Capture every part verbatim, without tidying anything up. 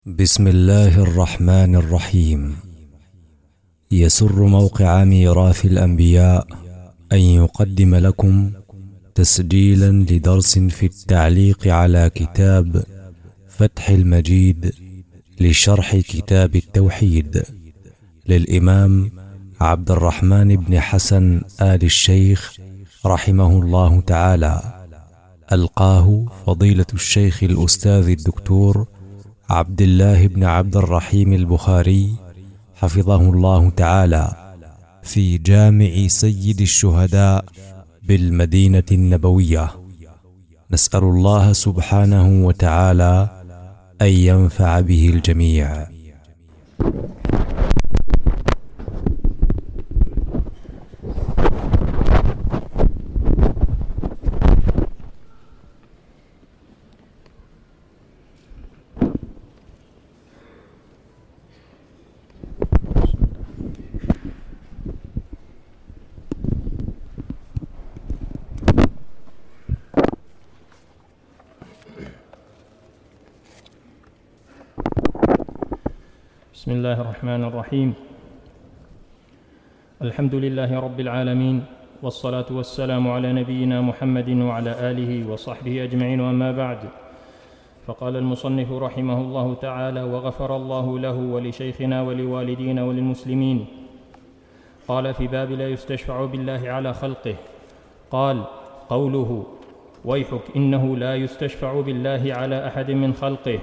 بسم الله الرحمن الرحيم. يسر موقع ميراث الأنبياء أن يقدم لكم تسجيلا لدرس في التعليق على كتاب فتح المجيد لشرح كتاب التوحيد للإمام عبد الرحمن بن حسن آل الشيخ رحمه الله تعالى. ألقاه فضيلة الشيخ الأستاذ الدكتور عبد الله بن عبد الرحيم البخاري حفظه الله تعالى في جامع سيد الشهداء بالمدينة النبوية. نسأل الله سبحانه وتعالى أن ينفع به الجميع. بسم الله الرحمن الرحيم. الحمد لله رب العالمين، والصلاة والسلام على نبينا محمد وعلى آله وصحبه أجمعين، وأما بعد، فقال المصنف رحمه الله تعالى: وغفر الله له ولشيخنا ولوالدينا وللمسلمين. قال في باب لا يستشفع بالله على خلقه. قال: قوله ويحك إنه لا يستشفع بالله على أحد من خلقه،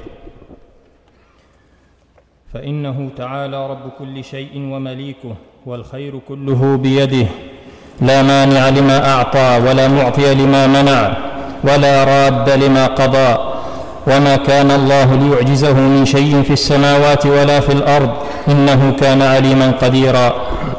فإنه تعالى رب كل شيء ومليكه، والخير كله بيده، لا مانع لما أعطى ولا معطي لما منع ولا راد لما قضى، وما كان الله ليعجزه من شيء في السماوات ولا في الأرض، إنه كان عليما قديرا.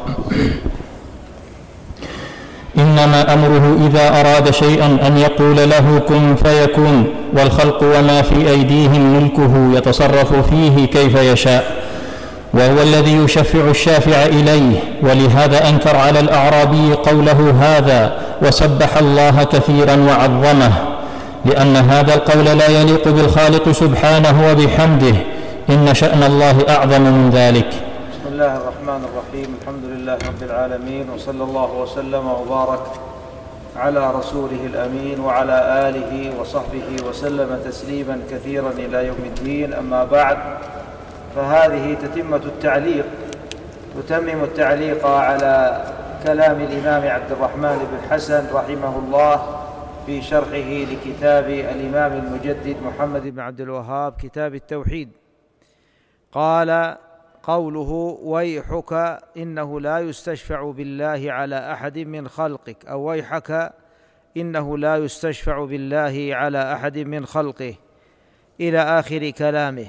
إنما أمره إذا أراد شيئا أن يقول له كن فيكون، والخلق وما في أيديهم ملكه يتصرف فيه كيف يشاء، وهو الذي يشفع الشافع إليه. ولهذا أنكر على الأعرابي قوله هذا وسبح الله كثيرا وعظمه، لأن هذا القول لا يليق بالخالق سبحانه وبحمده، إن شأن الله أعظم من ذلك. بسم الله الرحمن الرحيم. الحمد لله رب العالمين، وصلى الله وسلم وبارك على رسوله الأمين وعلى آله وصحبه وسلم تسليما كثيرا إلى يوم الدين. أما بعد، فهذه تتمة التعليق تتمم التعليق على كلام الإمام عبد الرحمن بن حسن رحمه الله في شرحه لكتاب الإمام المجدد محمد بن عبد الوهاب كتاب التوحيد. قال: قوله ويحك إنه لا يستشفع بالله على أحد من خلقك، أو ويحك إنه لا يستشفع بالله على أحد من خلقه، إلى آخر كلامه.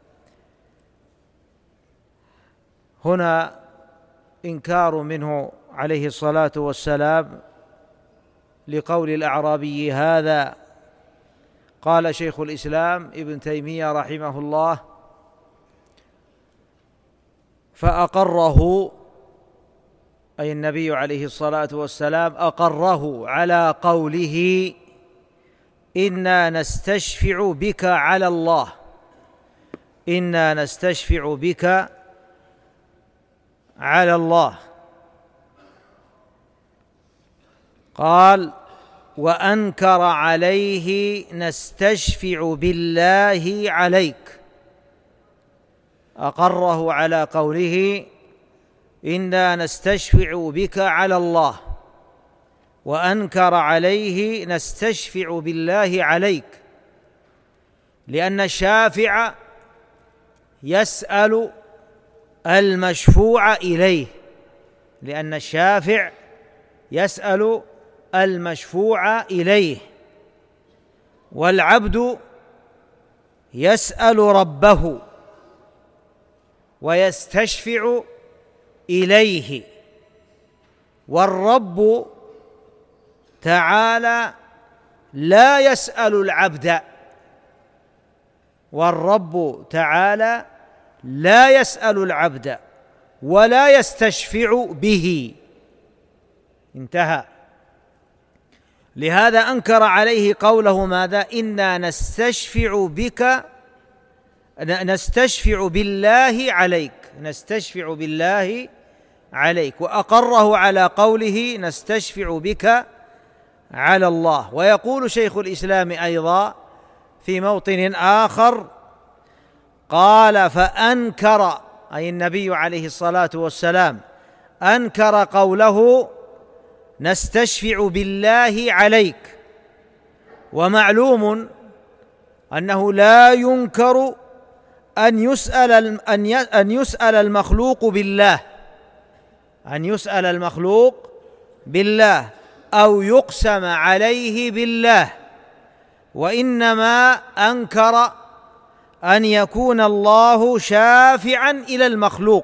هنا إنكار منه عليه الصلاة والسلام لقول الأعرابي هذا. قال شيخ الإسلام ابن تيمية رحمه الله: فأقره، أي النبي عليه الصلاة والسلام أقره على قوله إنا نستشفع بك على الله، إنا نستشفع بك على الله. قال: وأنكر عليه نستشفع بالله عليك. أقره على قوله إنا نستشفع بك على الله، وأنكر عليه نستشفع بالله عليك، لأن الشافع يسأل المشفوع إليه، لأن الشافع يسأل المشفوع إليه، والعبد يسأل ربه ويستشفع إليه، والرب تعالى لا يسأل العبد، والرب تعالى لا يسأل العبد ولا يستشفع به. انتهى. لهذا أنكر عليه قوله ماذا؟ إنا نستشفع بك، نستشفع بالله عليك، نستشفع بالله عليك، وأقره على قوله نستشفع بك على الله. ويقول شيخ الإسلام أيضا في موطن آخر قال فأنكر، أي النبي عليه الصلاة والسلام أنكر قوله نستشفع بالله عليك. ومعلوم أنه لا ينكر أن يسأل أن يسأل المخلوق بالله، أن يسأل المخلوق بالله أو يقسم عليه بالله، وإنما أنكر أن يكون الله شافعا إلى المخلوق،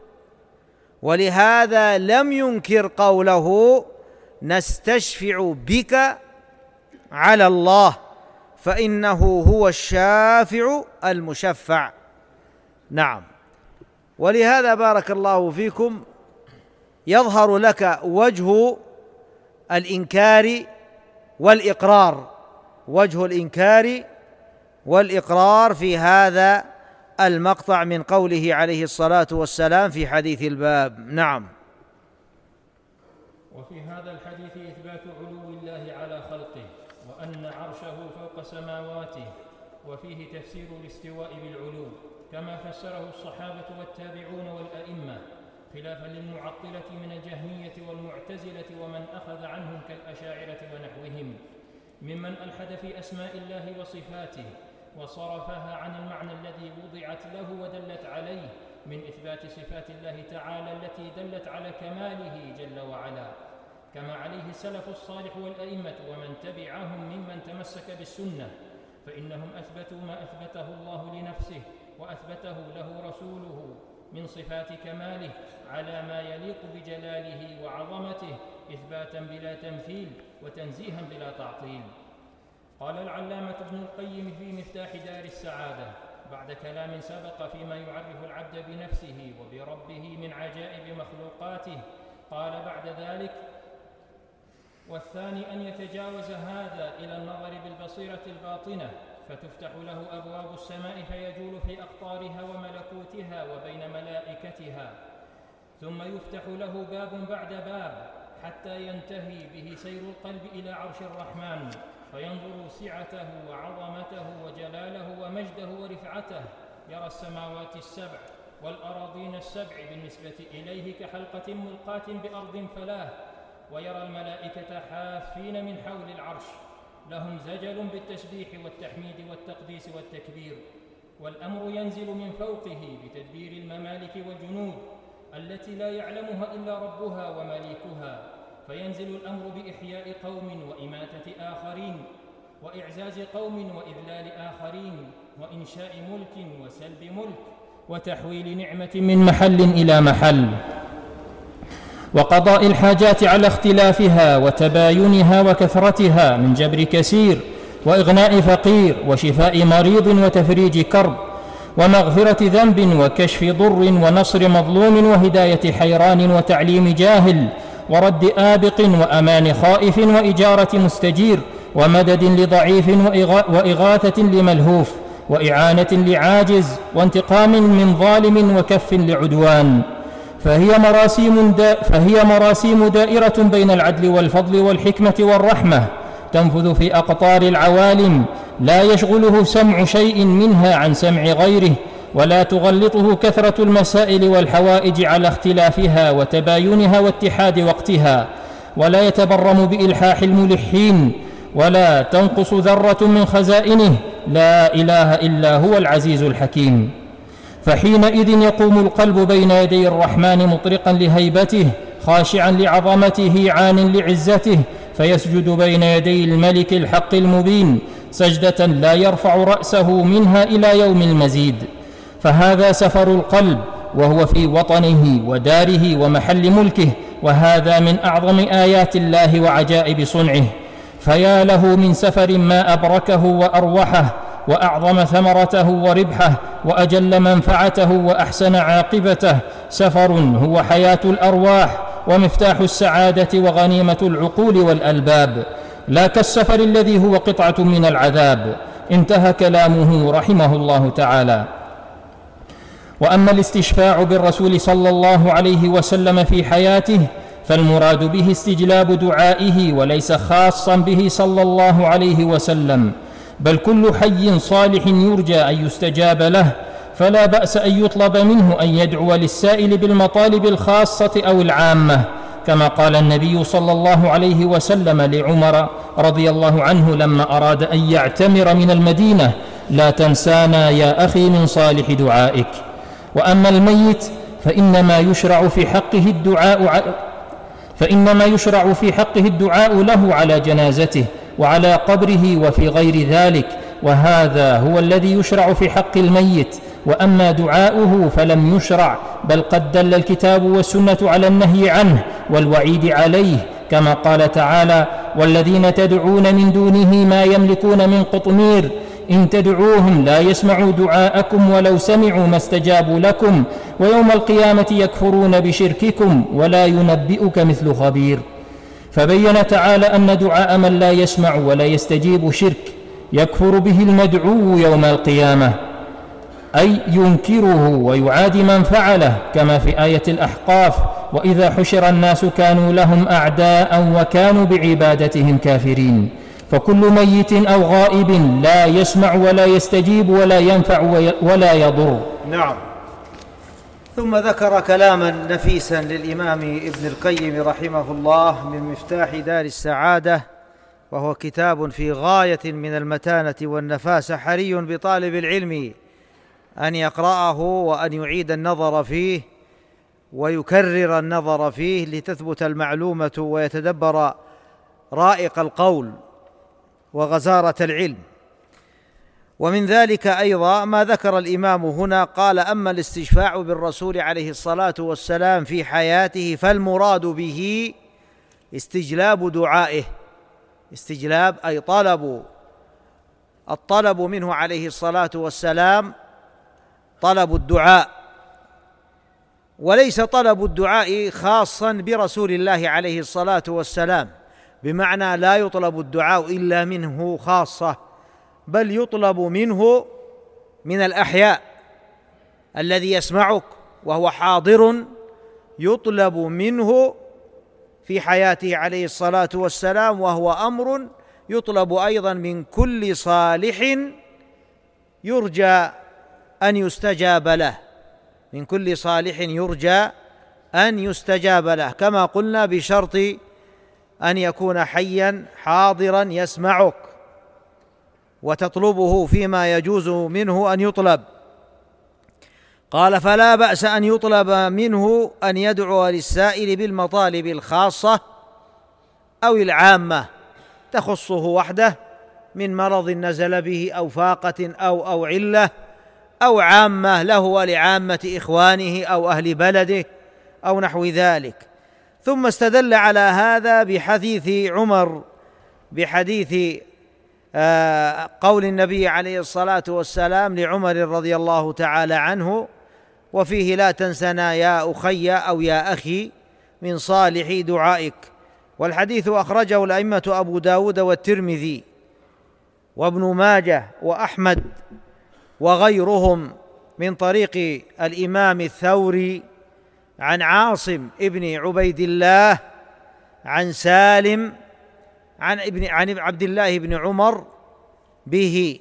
ولهذا لم ينكر قوله نستشفع بك على الله، فإنه هو الشافع المشفع. نعم. ولهذا بارك الله فيكم يظهر لك وجه الإنكار والإقرار، وجه الإنكار والإقرار في هذا المقطع من قوله عليه الصلاة والسلام في حديث الباب. نعم. وفي هذا الحديث إثبات علو الله على خلقه، وأن عرشه فوق سماواته، وفيه تفسير الاستواء بالعلو كما فسره الصحابة والتابعون والأئمة، خلافا للمعطلة من الجهمية والمعتزلة ومن أخذ عنهم كالأشاعرة ونحوهم، ممن ألحد في أسماء الله وصفاته وصرفها عن المعنى الذي وضعت له ودلت عليه من إثبات صفات الله تعالى التي دلت على كماله جل وعلا، كما عليه السلف الصالح والأئمة ومن تبعهم ممن تمسك بالسنة، فإنهم أثبتوا ما أثبته الله لنفسه وأثبته له رسوله من صفات كماله على ما يليق بجلاله وعظمته، إثباتا بلا تمثيل وتنزيها بلا تعطيل. قال العلامة ابن القيم في مفتاح دار السعادة بعد كلام سبق فيما يعرف العبد بنفسه وبربه من عجائب مخلوقاته، قال بعد ذلك: والثاني أن يتجاوز هذا إلى النظر بالبصيرة الباطنة، فتفتح له أبواب السماء فيجول في أقطارها وملكوتها وبين ملائكتها، ثم يفتح له باب بعد باب حتى ينتهي به سير القلب إلى عرش الرحمن، فينظر سعته وعظمته وجلاله ومجده ورفعته، يرى السماوات السبع والأراضين السبع بالنسبة إليه كحلقة ملقاة بأرض فلاه، ويرى الملائكة حافين من حول العرش لهم زجل بالتسبيح والتحميد والتقديس والتكبير، والأمر ينزل من فوقه بتدبير الممالك والجنود التي لا يعلمها إلا ربها ومليكها، فينزل الأمر بإحياء قوم وإماتة آخرين، وإعزاز قوم وإذلال آخرين، وإنشاء ملك وسلب ملك، وتحويل نعمة من محل إلى محل، وقضاء الحاجات على اختلافها وتباينها وكثرتها من جبر كسير وإغناء فقير وشفاء مريض وتفريج كرب ومغفرة ذنب وكشف ضر ونصر مظلوم وهداية حيران وتعليم جاهل ورد آبق وأمان خائف وإجارة مستجير ومدد لضعيف وإغاثة لملهوف وإعانة لعاجز وانتقام من ظالم وكف لعدوان. فهي مراسيم, دا فهي مراسيم دائرة بين العدل والفضل والحكمة والرحمة، تنفذ في أقطار العوالم، لا يشغله سمع شيء منها عن سمع غيره، ولا تغلطه كثرة المسائل والحوائج على اختلافها وتباينها واتحاد وقتها، ولا يتبرم بإلحاح الملحين، ولا تنقص ذرة من خزائنه، لا إله إلا هو العزيز الحكيم. فحينئذ يقوم القلب بين يدي الرحمن مطرقا لهيبته، خاشعا لعظمته، عان لعزته، فيسجد بين يدي الملك الحق المبين سجدة لا يرفع رأسه منها إلى يوم المزيد. فهذا سفر القلب، وهو في وطنه وداره ومحل ملكه، وهذا من أعظم آيات الله وعجائب صنعه. فيا له من سفر ما أبركه وأروحه، وأعظم ثمرته وربحه، وأجل منفعته وأحسن عاقبته. سفر هو حياة الأرواح ومفتاح السعادة وغنيمة العقول والألباب، لا كالسفر الذي هو قطعة من العذاب. انتهى كلامه رحمه الله تعالى. وأما الاستشفاع بالرسول صلى الله عليه وسلم في حياته فالمراد به استجلاب دعائه وليس خاصا به صلى الله عليه وسلم، بل كل حي صالح يرجى أن يستجاب له، فلا بأس أن يطلب منه أن يدعو للسائل بالمطالب الخاصة أو العامة، كما قال النبي صلى الله عليه وسلم لعمر رضي الله عنه لما أراد أن يعتمر من المدينة: لا تنسانا يا أخي من صالح دعائك. وأما الميت فإنما يشرع في حقه الدعاء فإنما يشرع في حقه الدعاء له على جنازته وعلى قبره وفي غير ذلك، وهذا هو الذي يشرع في حق الميت. وأما دعاؤه فلم يشرع، بل قد دل الكتاب والسنة على النهي عنه والوعيد عليه، كما قال تعالى: والذين تدعون من دونه ما يملكون من قطمير إن تدعوهم لا يسمعوا دعاءكم ولو سمعوا ما استجابوا لكم ويوم القيامة يكفرون بشرككم ولا ينبئك مثل خبير. فبين تعالى أن دعاء من لا يسمع ولا يستجيب شرك يكفر به المدعو يوم القيامة، أي ينكره ويعادي من فعله، كما في آية الأحقاف: وإذا حشر الناس كانوا لهم أعداء وكانوا بعبادتهم كافرين. فكل ميت أو غائب لا يسمع ولا يستجيب ولا ينفع ولا يضر. نعم. ثم ذكر كلاما نفيسا للإمام ابن القيم رحمه الله من مفتاح دار السعادة، وهو كتاب في غاية من المتانة والنفاسة، حري بطالب العلم أن يقرأه وأن يعيد النظر فيه ويكرر النظر فيه لتثبت المعلومة ويتدبر رائق القول وغزارة العلم. ومن ذلك أيضا ما ذكر الإمام هنا، قال: أما الاستشفاع بالرسول عليه الصلاة والسلام في حياته فالمراد به استجلاب دعائه. استجلاب أي طلب، الطلب منه عليه الصلاة والسلام طلب الدعاء، وليس طلب الدعاء خاصا برسول الله عليه الصلاة والسلام، بمعنى لا يطلب الدعاء إلا منه خاصة، بل يطلب منه من الأحياء الذي يسمعك وهو حاضر، يطلب منه في حياته عليه الصلاة والسلام، وهو أمر يطلب أيضا من كل صالح يرجى أن يستجاب له، من كل صالح يرجى أن يستجاب له، كما قلنا بشرط أن يكون حيا حاضرا يسمعك وتطلبه فيما يجوز منه أن يطلب. قال: فلا بأس أن يطلب منه أن يدعو للسائل بالمطالب الخاصة أو العامة تخصه وحده من مرض نزل به أو فاقة أو أو علة، أو عامة له ولعامة إخوانه أو أهل بلده أو نحو ذلك. ثم استدل على هذا بحديث عمر، بحديث قول النبي عليه الصلاة والسلام لعمر رضي الله تعالى عنه، وفيه: لا تنسنا يا أخي أو يا أخي من صالح دعائك. والحديث أخرجه الأئمة أبو داود والترمذي وابن ماجه وأحمد وغيرهم من طريق الإمام الثوري عن عاصم ابن عبيد الله عن سالم عن ابن عن عبد الله بن عمر به.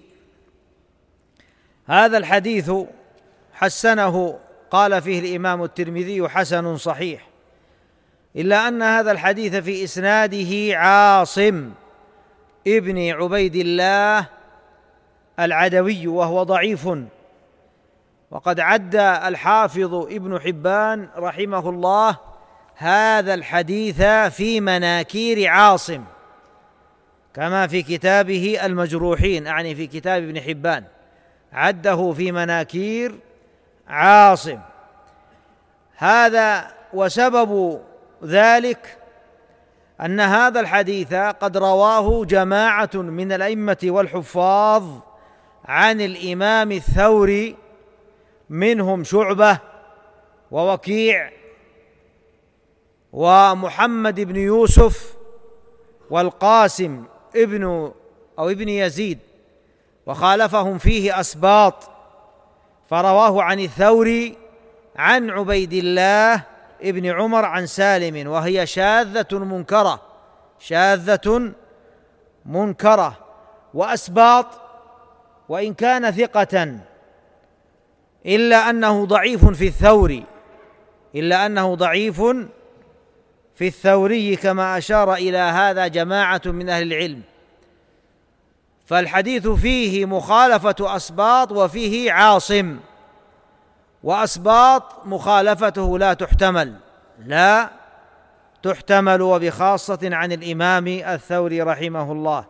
هذا الحديث حسنه، قال فيه الإمام الترمذي: حسن صحيح، إلا أن هذا الحديث في إسناده عاصم ابن عبيد الله العدوي، وهو ضعيف. وقد عد الحافظ ابن حبان رحمه الله هذا الحديث في مناكير عاصم، كما في كتابه المجروحين، أعني في كتاب ابن حبان عده في مناكير عاصم. هذا وسبب ذلك أن هذا الحديث قد رواه جماعة من الأئمة والحفاظ عن الإمام الثوري، منهم شعبة ووكيع ومحمد بن يوسف والقاسم ابن أو ابن يزيد، وخالفهم فيه أسباط فرواه عن الثوري عن عبيد الله ابن عمر عن سالم، وهي شاذة منكرة شاذة منكرة. وأسباط وإن كان ثقة إلا أنه ضعيف في الثوري إلا أنه ضعيف في الثوري كما أشار إلى هذا جماعة من أهل العلم. فالحديث فيه مخالفة أسباط وفيه عاصم، وأسباط مخالفته لا تحتمل لا تحتمل وبخاصة عن الإمام الثوري رحمه الله.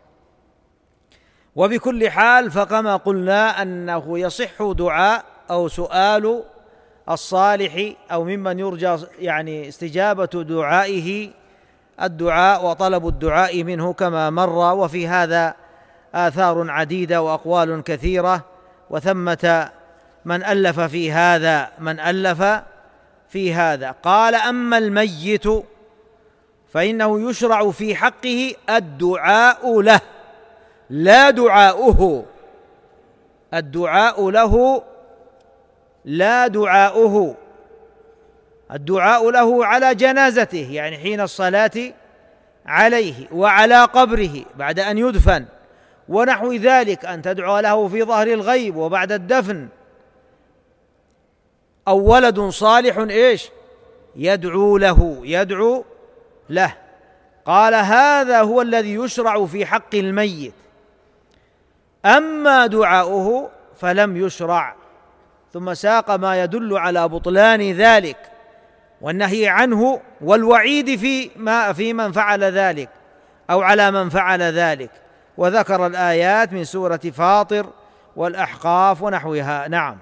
وبكل حال فكما قلنا أنه يصح دعاء أو سؤال الصالح أو ممن يرجى يعني استجابة دعائه الدعاء وطلب الدعاء منه كما مر. وفي هذا آثار عديدة وأقوال كثيرة، وثمة من ألف في هذا من ألف في هذا قال: أما الميت فإنه يشرع في حقه الدعاء له لا دعاؤه الدعاء له لا دعاؤه الدعاء له على جنازته، يعني حين الصلاة عليه، وعلى قبره بعد أن يدفن ونحو ذلك، أن تدعو له في ظهر الغيب وبعد الدفن، أو ولد صالح إيش يدعو له يدعو له. قال: هذا هو الذي يشرع في حق الميت، أما دعاؤه فلم يشرع. ثم ساق ما يدل على بطلان ذلك والنهي عنه والوعيد في ما في من فعل ذلك أو على من فعل ذلك، وذكر الآيات من سورة فاطر والأحقاف ونحوها. نعم.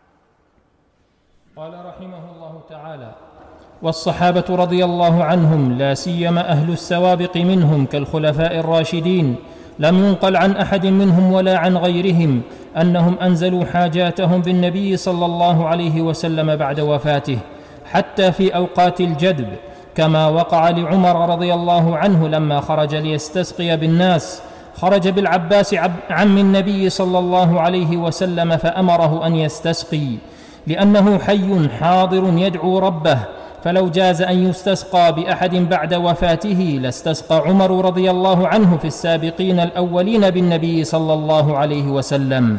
قال رحمه الله تعالى: والصحابة رضي الله عنهم لا سيما أهل السوابق منهم كالخلفاء الراشدين لم ينقل عن أحد منهم ولا عن غيرهم أنهم أنزلوا حاجاتهم بالنبي صلى الله عليه وسلم بعد وفاته، حتى في أوقات الجدب، كما وقع لعمر رضي الله عنه لما خرج ليستسقي بالناس، خرج بالعباس عم النبي صلى الله عليه وسلم فأمره أن يستسقي، لأنه حي حاضر يدعو ربه، فلو جاز أن يستسقى بأحد بعد وفاته لاستسقى عمر رضي الله عنه في السابقين الأولين بالنبي صلى الله عليه وسلم.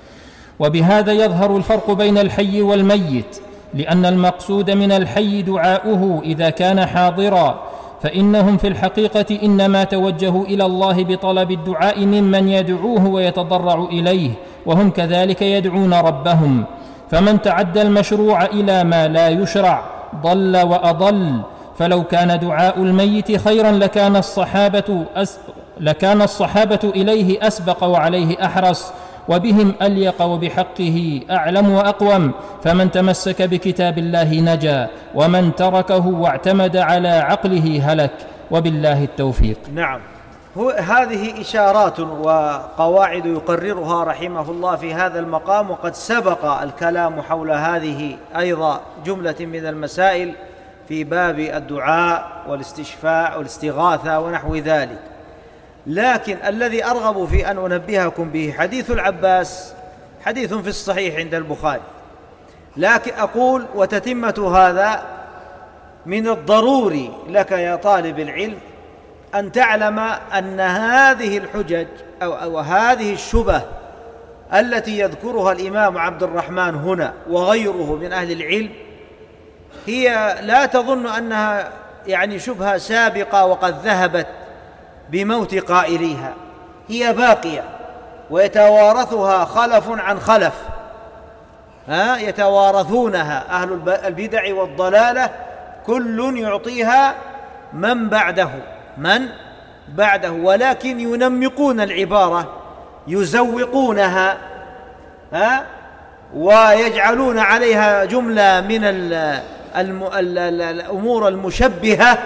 وبهذا يظهر الفرق بين الحي والميت، لأن المقصود من الحي دعاؤه إذا كان حاضرا، فإنهم في الحقيقة إنما توجهوا إلى الله بطلب الدعاء ممن يدعوه ويتضرع إليه، وهم كذلك يدعون ربهم. فمن تعدى المشروع إلى ما لا يشرع ضل وأضل. فلو كان دعاء الميت خيرا لكان الصحابة أس... لكان الصحابة إليه أسبق وعليه أحرص، وبهم أليق وبحقه أعلم وأقوم. فمن تمسك بكتاب الله نجا، ومن تركه واعتمد على عقله هلك، وبالله التوفيق. نعم. هو هذه إشارات وقواعد يقررها رحمه الله في هذا المقام، وقد سبق الكلام حول هذه أيضا جملة من المسائل في باب الدعاء والاستشفاء والاستغاثة ونحو ذلك. لكن الذي أرغب في أن أنبهكم به حديث العباس حديث في الصحيح عند البخاري، لكن أقول وتتمة هذا: من الضروري لك يا طالب العلم أن تعلم أن هذه الحجج أو, أو هذه الشبه التي يذكرها الإمام عبد الرحمن هنا وغيره من أهل العلم هي لا تظن أنها يعني شبهة سابقة وقد ذهبت بموت قائليها، هي باقية ويتوارثها خلف عن خلف، ها يتوارثونها أهل البدع والضلالة، كل يعطيها من بعده من بعده ولكن ينمقون العبارة، يزوقونها، ها ويجعلون عليها جملة من الأمور المشبهة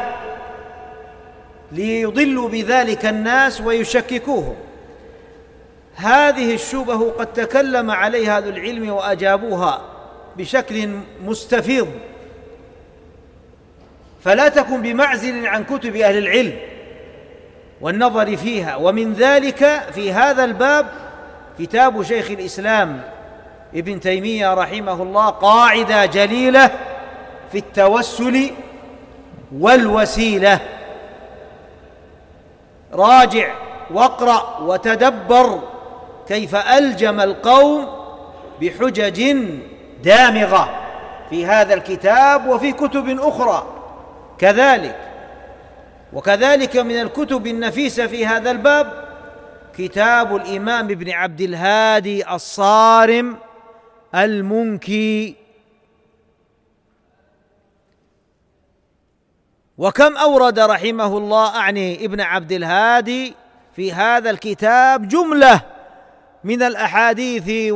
ليضلوا بذلك الناس ويشككوهم. هذه الشبه قد تكلم عليها أهل العلم وأجابوها بشكل مستفيض، فلا تكن بمعزل عن كتب أهل العلم والنظر فيها. ومن ذلك في هذا الباب كتاب شيخ الإسلام ابن تيمية رحمه الله قاعدة جليلة في التوسل والوسيلة. راجع واقرأ وتدبر كيف ألجم القوم بحجج دامغة في هذا الكتاب وفي كتب أخرى كذلك. وكذلك من الكتب النفيسة في هذا الباب كتاب الإمام ابن عبد الهادي الصارم المنكي. وكم أورد رحمه الله أعني ابن عبد الهادي في هذا الكتاب جملة من الأحاديث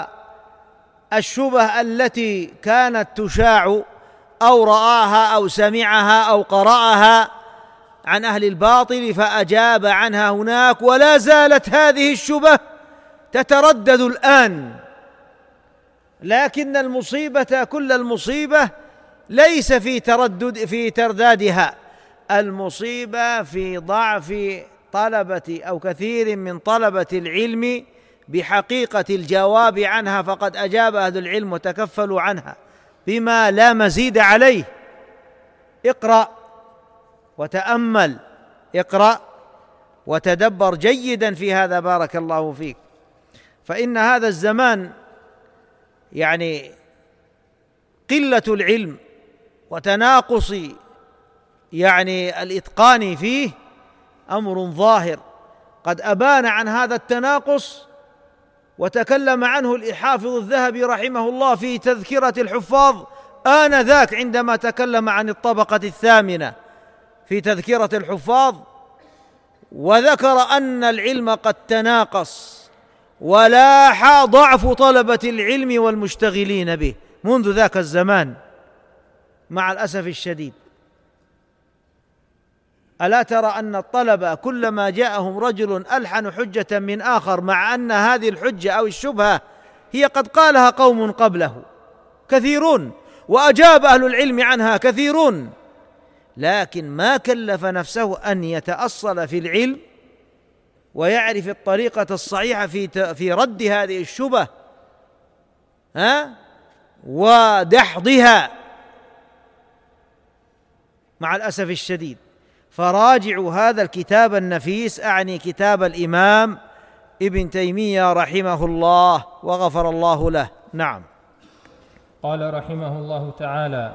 والشبه التي كانت تشاع أو رآها أو سمعها أو قرأها عن أهل الباطل فأجاب عنها هناك، ولا زالت هذه الشبه تتردد الآن. لكن المصيبة كل المصيبة ليس في تردد في تردادها، المصيبة في ضعف طلبة أو كثير من طلبة العلم بحقيقة الجواب عنها، فقد أجاب أهل العلم وتكفلوا عنها بما لا مزيد عليه. اقرأ وتأمل، اقرأ وتدبر جيدا في هذا بارك الله فيك. فإن هذا الزمان يعني قلة العلم وتناقص يعني الإتقان فيه أمر ظاهر، قد أبان عن هذا التناقص وتكلم عنه الحافظ الذهبي رحمه الله في تذكرة الحفاظ آنذاك عندما تكلم عن الطبقة الثامنة في تذكرة الحفاظ، وذكر أن العلم قد تناقص ولاح ضعف طلبة العلم والمشتغلين به منذ ذاك الزمان مع الأسف الشديد. ألا ترى أن الطلبة كلما جاءهم رجل ألحن حجة من آخر، مع أن هذه الحجة أو الشبهة هي قد قالها قوم قبله كثيرون وأجاب أهل العلم عنها كثيرون، لكن ما كلف نفسه أن يتأصل في العلم ويعرف الطريقة الصحيحة في في رد هذه الشبه ها ودحضها مع الأسف الشديد. فراجعوا هذا الكتاب النفيس، أعني كتاب الإمام ابن تيمية رحمه الله وغفر الله له. نعم. قال رحمه الله تعالى: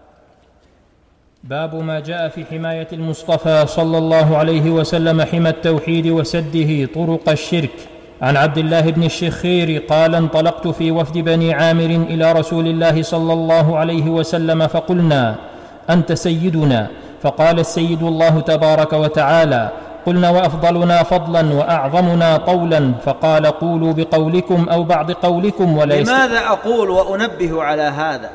باب ما جاء في حماية المصطفى صلى الله عليه وسلم حمى التوحيد وسده طرق الشرك. عن عبد الله بن الشخير قال: انطلقت في وفد بني عامر إلى رسول الله صلى الله عليه وسلم فقلنا: أنت سيدنا؟ فقال: السيد الله تبارك وتعالى. قلنا: وأفضلنا فضلا وأعظمنا طولا؟ فقال: قولوا بقولكم أو بعض قولكم ولا يست... لماذا أقول وأنبه على هذا؟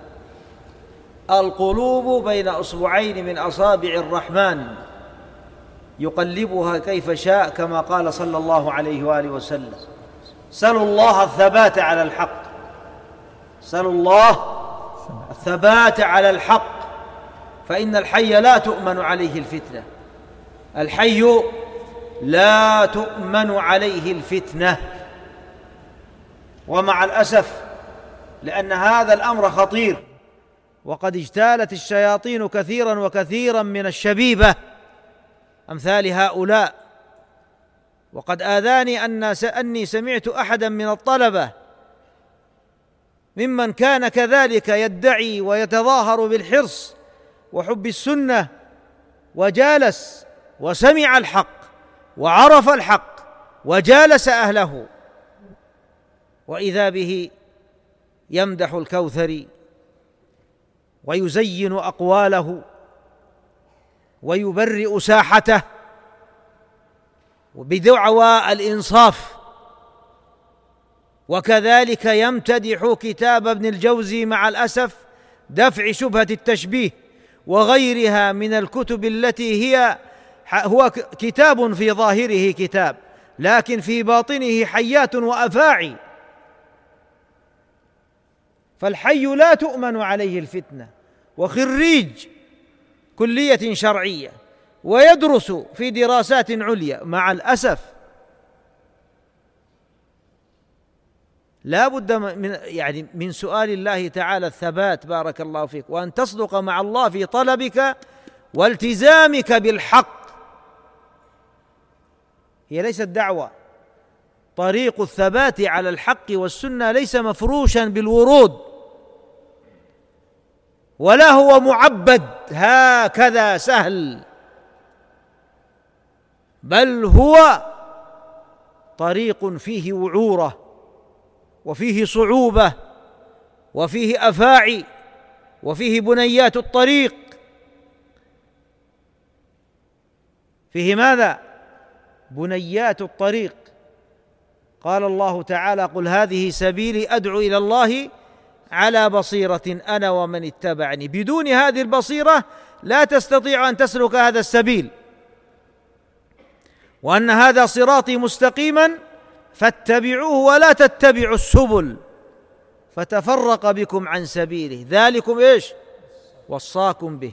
القلوب بين أصبعين من أصابع الرحمن يقلبها كيف شاء، كما قال صلى الله عليه وآله وسلم: سلوا الله الثبات على الحق، سلوا الله الثبات على الحق، فإن الحي لا تؤمن عليه الفتنة، الحي لا تؤمن عليه الفتنة. ومع الأسف لأن هذا الأمر خطير، وقد اجتالت الشياطين كثيرا وكثيرا من الشبيبة أمثال هؤلاء. وقد آذاني أن أني سمعت أحدا من الطلبة ممن كان كذلك يدعي ويتظاهر بالحرص وحب السنة، وجالس وسمع الحق وعرف الحق وجالس أهله، وإذا به يمدح الكوثري ويزين أقواله ويبرئ ساحته بدعوى الإنصاف، وكذلك يمتدح كتاب ابن الجوزي مع الأسف دفع شبهة التشبيه وغيرها من الكتب التي هي هو كتاب في ظاهره كتاب لكن في باطنه حيات وأفاعي. فالحي لا تؤمن عليه الفتنة، وخريج كلية شرعية ويدرس في دراسات عليا مع الأسف لا بد من يعني من سؤال الله تعالى الثبات بارك الله فيك، وأن تصدق مع الله في طلبك والتزامك بالحق. هي ليست دعوة، طريق الثبات على الحق والسنة ليس مفروشا بالورود، ولا هو معبد هكذا سهل، بل هو طريق فيه وعورة وفيه صعوبة وفيه أفاعي وفيه بنيات الطريق. فيه ماذا؟ بنيات الطريق. قال الله تعالى: قل هذه سبيلي أدعو إلى الله على بصيرة أنا ومن اتبعني. بدون هذه البصيرة لا تستطيع أن تسلك هذا السبيل، وأن هذا صراطي مستقيما فاتبعوه ولا تتبعوا السبل فتفرق بكم عن سبيله، ذلكم إيش؟ وصاكم به.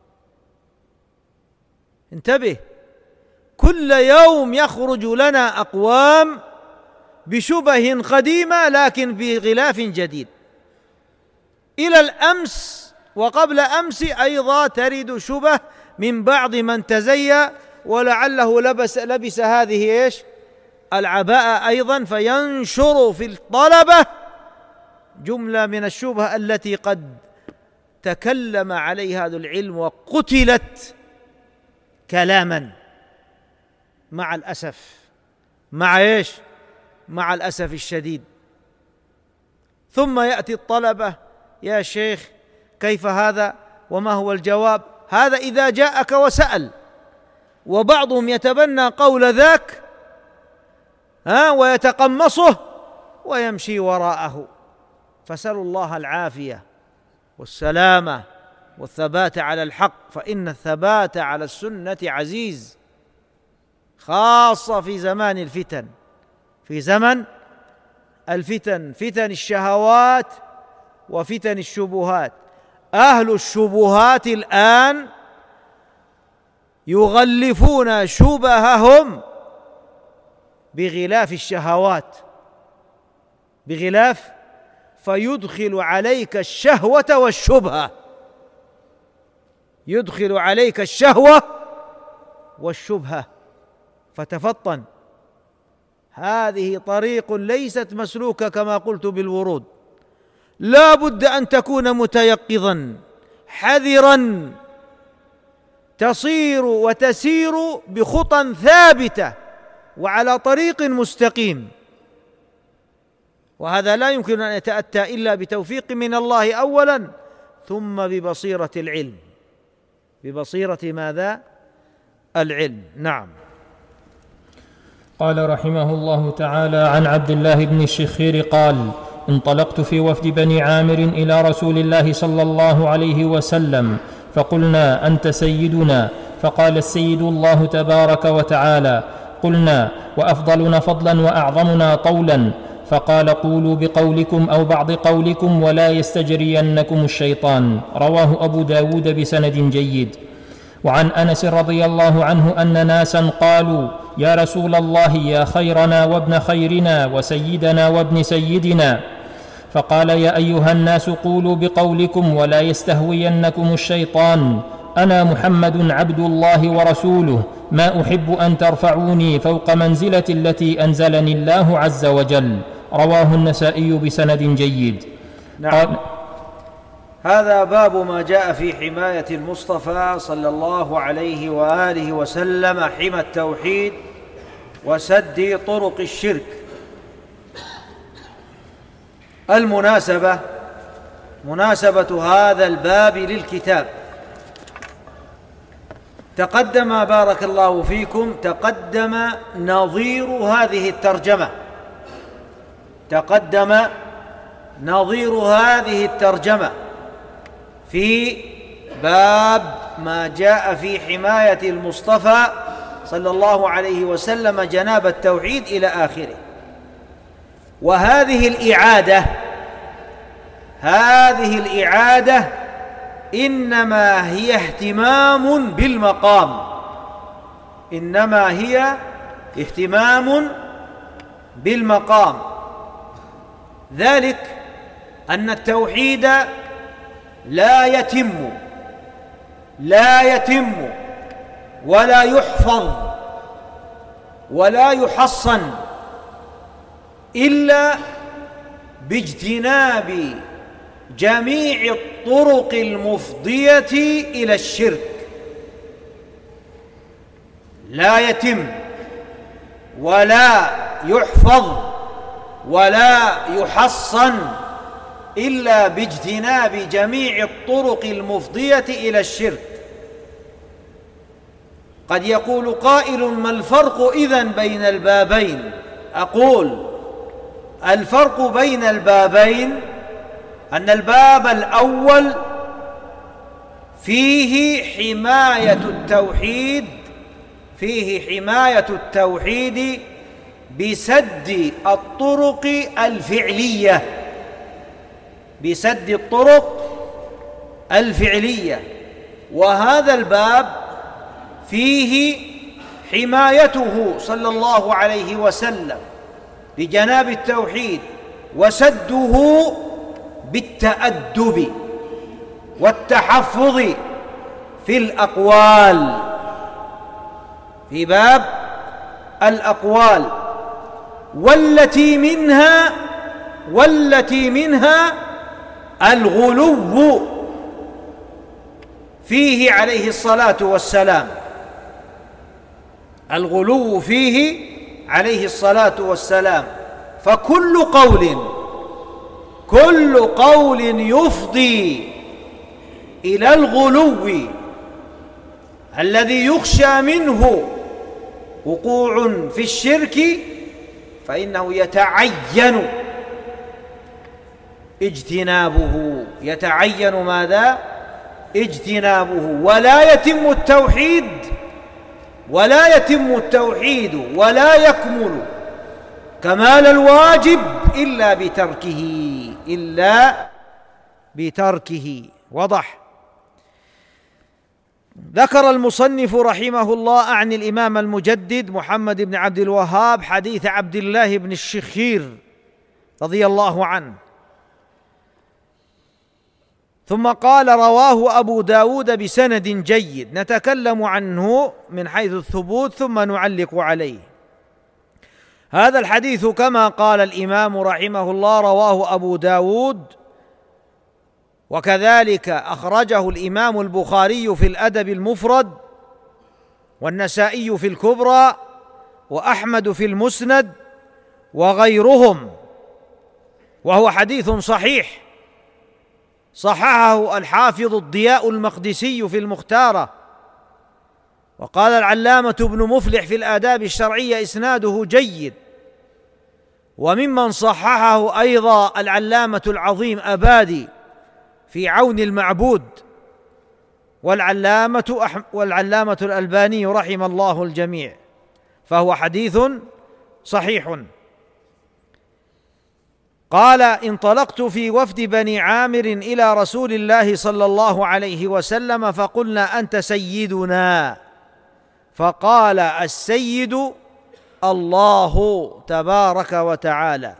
انتبه، كل يوم يخرج لنا أقوام بشبه قديمة لكن بغلاف جديد. إلى الأمس وقبل أمس أيضا ترد شبه من بعض من تزيى ولعله لبس, لبس هذه إيش؟ العباءة أيضا، فينشر في الطلبة جملة من الشبه التي قد تكلم عليها ذو العلم وقتلت كلاما، مع الأسف مع إيش؟ مع الأسف الشديد. ثم يأتي الطلبة: يا شيخ كيف هذا وما هو الجواب؟ هذا إذا جاءك وسأل، وبعضهم يتبنى قول ذاك ها ويتقمصه ويمشي وراءه. فسألوا الله العافية والسلامة والثبات على الحق، فإن الثبات على السنة عزيز، خاصة في زمان الفتن، في زمن الفتن، فتن الشهوات وفتن الشبهات. أهل الشبهات الآن يغلفون شبههم بغلاف الشهوات، بغلاف، فيدخل عليك الشهوة والشبهة، يدخل عليك الشهوة والشبهة، فتفطن. هذه طريق ليست مسلوكة كما قلت بالورود، لا بد أن تكون متيقظا حذرا، تصير وتسير بخطى ثابتة وعلى طريق مستقيم. وهذا لا يمكن أن يتأتى إلا بتوفيق من الله أولا، ثم ببصيرة العلم، ببصيرة ماذا؟ العلم. نعم. قال رحمه الله تعالى: عن عبد الله بن الشخير قال: انطلقت في وفد بني عامر إلى رسول الله صلى الله عليه وسلم، فقلنا: أنت سيدنا؟ فقال: السيد الله تبارك وتعالى. قلنا: وأفضلنا فضلا وأعظمنا طولا؟ فقال: قولوا بقولكم أو بعض قولكم ولا يستجرينكم الشيطان. رواه أبو داود بسند جيد. وعن أنس رضي الله عنه أن ناسا قالوا: يا رسول الله، يا خيرنا وابن خيرنا وسيدنا وابن سيدنا. فقال: يا أيها الناس، قولوا بقولكم ولا يستهوينكم الشيطان. أنا محمد عبد الله ورسوله، ما أحب أن ترفعوني فوق منزلة التي أنزلني الله عز وجل. رواه النسائي بسند جيد. نعم. هذا باب ما جاء في حماية المصطفى صلى الله عليه وآله وسلم، حمى التوحيد وسد طرق الشرك. المناسبة، مناسبة هذا الباب للكتاب، تقدم بارك الله فيكم تقدم نظير هذه الترجمة، تقدم نظير هذه الترجمة في باب ما جاء في حماية المصطفى صلى الله عليه وسلم جناب التوحيد إلى آخره. وهذه الإعادة، هذه الإعادة إنما هي اهتمام بالمقام، إنما هي اهتمام بالمقام. ذلك أن التوحيد لا يتم لا يتم ولا يحفظ ولا يحصن إلا باجتناب جميع الطرق المفضية إلى الشرك. لا يتم ولا يحفظ ولا يحصن إلا باجتناب جميع الطرق المفضية إلى الشرك. قد يقول قائل: ما الفرق إذن بين البابين؟ أقول: الفرق بين البابين أن الباب الأول فيه حماية التوحيد فيه حماية التوحيد بسد الطرق الفعلية بسد الطرق الفعلية وهذا الباب فيه حمايته صلى الله عليه وسلم بجناب التوحيد وسده بالتأدب والتحفظ في الأقوال، في باب الأقوال، والتي منها والتي منها الغلو فيه عليه الصلاة والسلام الغلو فيه عليه الصلاة والسلام. فكل قول كل قول يفضي إلى الغلو الذي يخشى منه وقوع في الشرك فإنه يتعين اجتنابه يتعين ماذا؟ اجتنابه. ولا يتم التوحيد ولا يتم التوحيد ولا يكمل كمال الواجب إلا بتركه إلا بتركه. وضح. ذكر المصنف رحمه الله عن الإمام المجدد محمد بن عبد الوهاب حديث عبد الله بن الشخير رضي الله عنه، ثم قال: رواه أبو داود بسند جيد، نتكلم عنه من حيث الثبوت ثم نعلق عليه. هذا الحديث كما قال الإمام رحمه الله رواه أبو داود، وكذلك أخرجه الإمام البخاري في الأدب المفرد، والنسائي في الكبرى، وأحمد في المسند وغيرهم، وهو حديث صحيح صححه الحافظ الضياء المقدسي في المختارة، وقال العلامة ابن مفلح في الآداب الشرعية إسناده جيد. وممن صححه أيضا العلامة العظيم أبادي في عون المعبود، والعلامة أح... والعلامة الألباني رحم الله الجميع، فهو حديث صحيح. قال: انطلقت في وفد بني عامر إلى رسول الله صلى الله عليه وسلم فقلنا: أنت سيدنا. فقال: السيد الله تبارك وتعالى.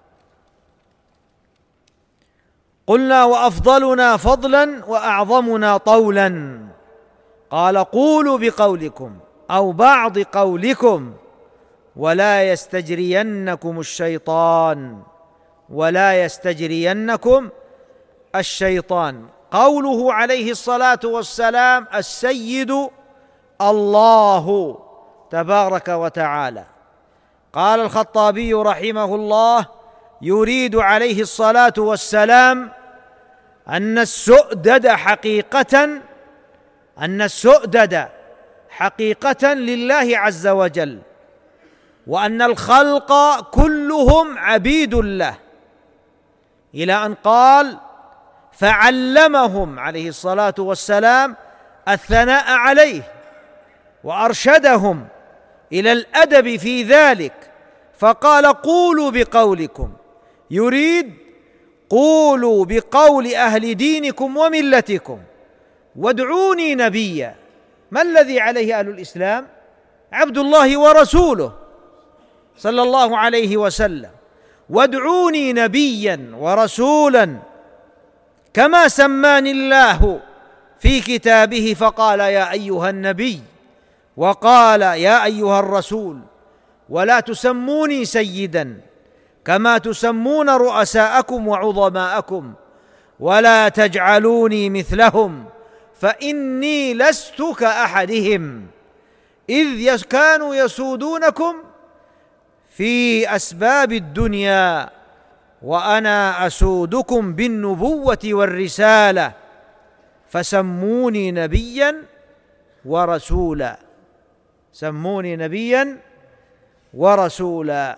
قلنا: وأفضلنا فضلا وأعظمنا طولا؟ قال: قولوا بقولكم أو بعض قولكم ولا يستجرينكم الشيطان ولا يستجرينكم الشيطان. قوله عليه الصلاة والسلام: السيد الله تبارك وتعالى. قال الخطابي رحمه الله: يريد عليه الصلاة والسلام أن السؤدد حقيقة أن السؤدد حقيقة لله عز وجل، وأن الخلق كلهم عبيد له، إلى أن قال: فعلمهم عليه الصلاة والسلام الثناء عليه وأرشدهم إلى الأدب في ذلك، فقال: قولوا بقولكم. يريد قولوا بقول أهل دينكم وملتكم وادعوني نبيا. ما الذي عليه أهل الإسلام؟ عبد الله ورسوله صلى الله عليه وسلم. وادعوني نبيا ورسولا كما سماني الله في كتابه، فقال يا أيها النبي وقال يا أيها الرسول، ولا تسموني سيدا كما تسمون رؤساءكم وعظماءكم، ولا تجعلوني مثلهم فإني لست كأحدهم، إذ كانوا يسودونكم في أسباب الدنيا وأنا أسودكم بالنبوة والرسالة، فسموني نبيا ورسولا، سموني نبيا ورسولا.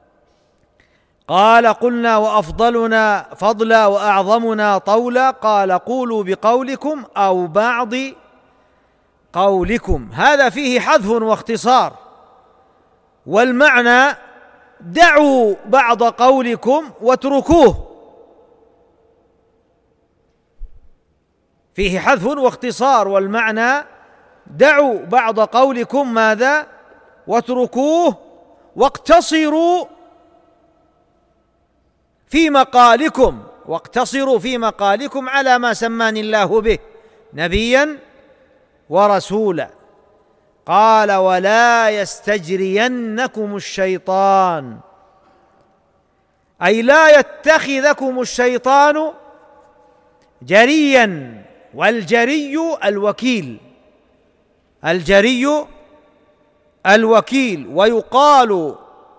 قال قلنا وأفضلنا فضلا وأعظمنا طولا، قال قولوا بقولكم أو بعض قولكم. هذا فيه حذف واختصار، والمعنى دعوا بعض قولكم واتركوه، فيه حذف واختصار، والمعنى دعوا بعض قولكم ماذا؟ واتركوه، واقتصروا في مقالكم، واقتصروا في مقالكم على ما سماني الله به نبيا ورسولا. قال ولا يستجرينكم الشيطان، أي لا يتخذكم الشيطان جريا، والجري الوكيل، الجري الوكيل، ويقال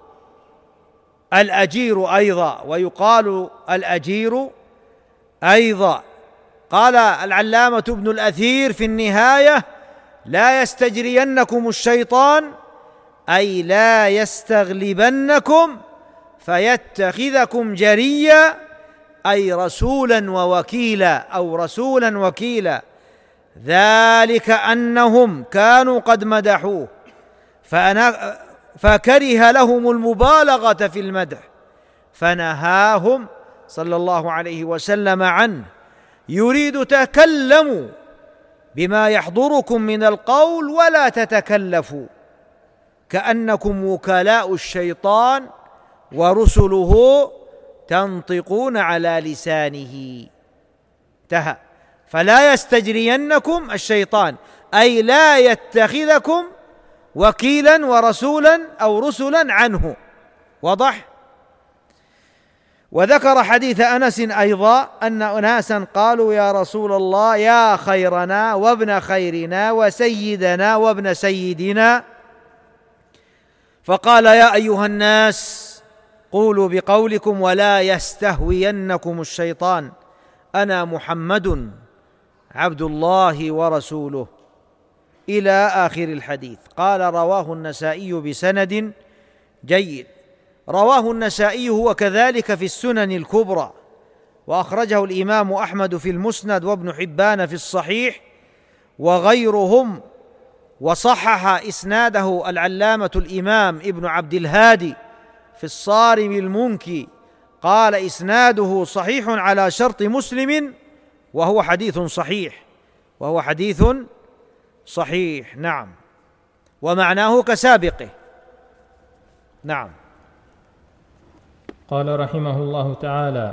الأجير أيضا، ويقال الأجير أيضا. قال العلامة ابن الأثير في النهاية لا يستجرينكم الشيطان أي لا يستغلبنكم فيتخذكم جريا، أي رسولا ووكيلا، أو رسولا وكيلا، ذلك أنهم كانوا قد مدحوه فأنا فكره لهم المبالغة في المدح فنهاهم صلى الله عليه وسلم عنه. يريد تكلموا بما يحضركم من القول ولا تتكلفوا، كأنكم وكلاء الشيطان ورسله تنطقون على لسانه. انتهى. فلا يستجرينكم الشيطان أي لا يتخذكم وكيلا ورسولا أو رسلا عنه. واضح؟ وذكر حديث أنس أيضا أن أناسا قالوا يا رسول الله يا خيرنا وابن خيرنا وسيدنا وابن سيدنا، فقال يا أيها الناس قولوا بقولكم ولا يستهوينكم الشيطان، أنا محمد عبد الله ورسوله، إلى آخر الحديث. قال رواه النسائي بسند جيد. رواه النسائي هو كذلك في السنن الكبرى، وأخرجه الإمام أحمد في المسند وابن حبان في الصحيح وغيرهم، وصحح إسناده العلامة الإمام ابن عبد الهادي في الصارم المنكي، قال إسناده صحيح على شرط مسلم، وهو حديث صحيح، وهو حديث صحيح. نعم، ومعناه كسابقه. نعم. قال رحمه الله تعالى: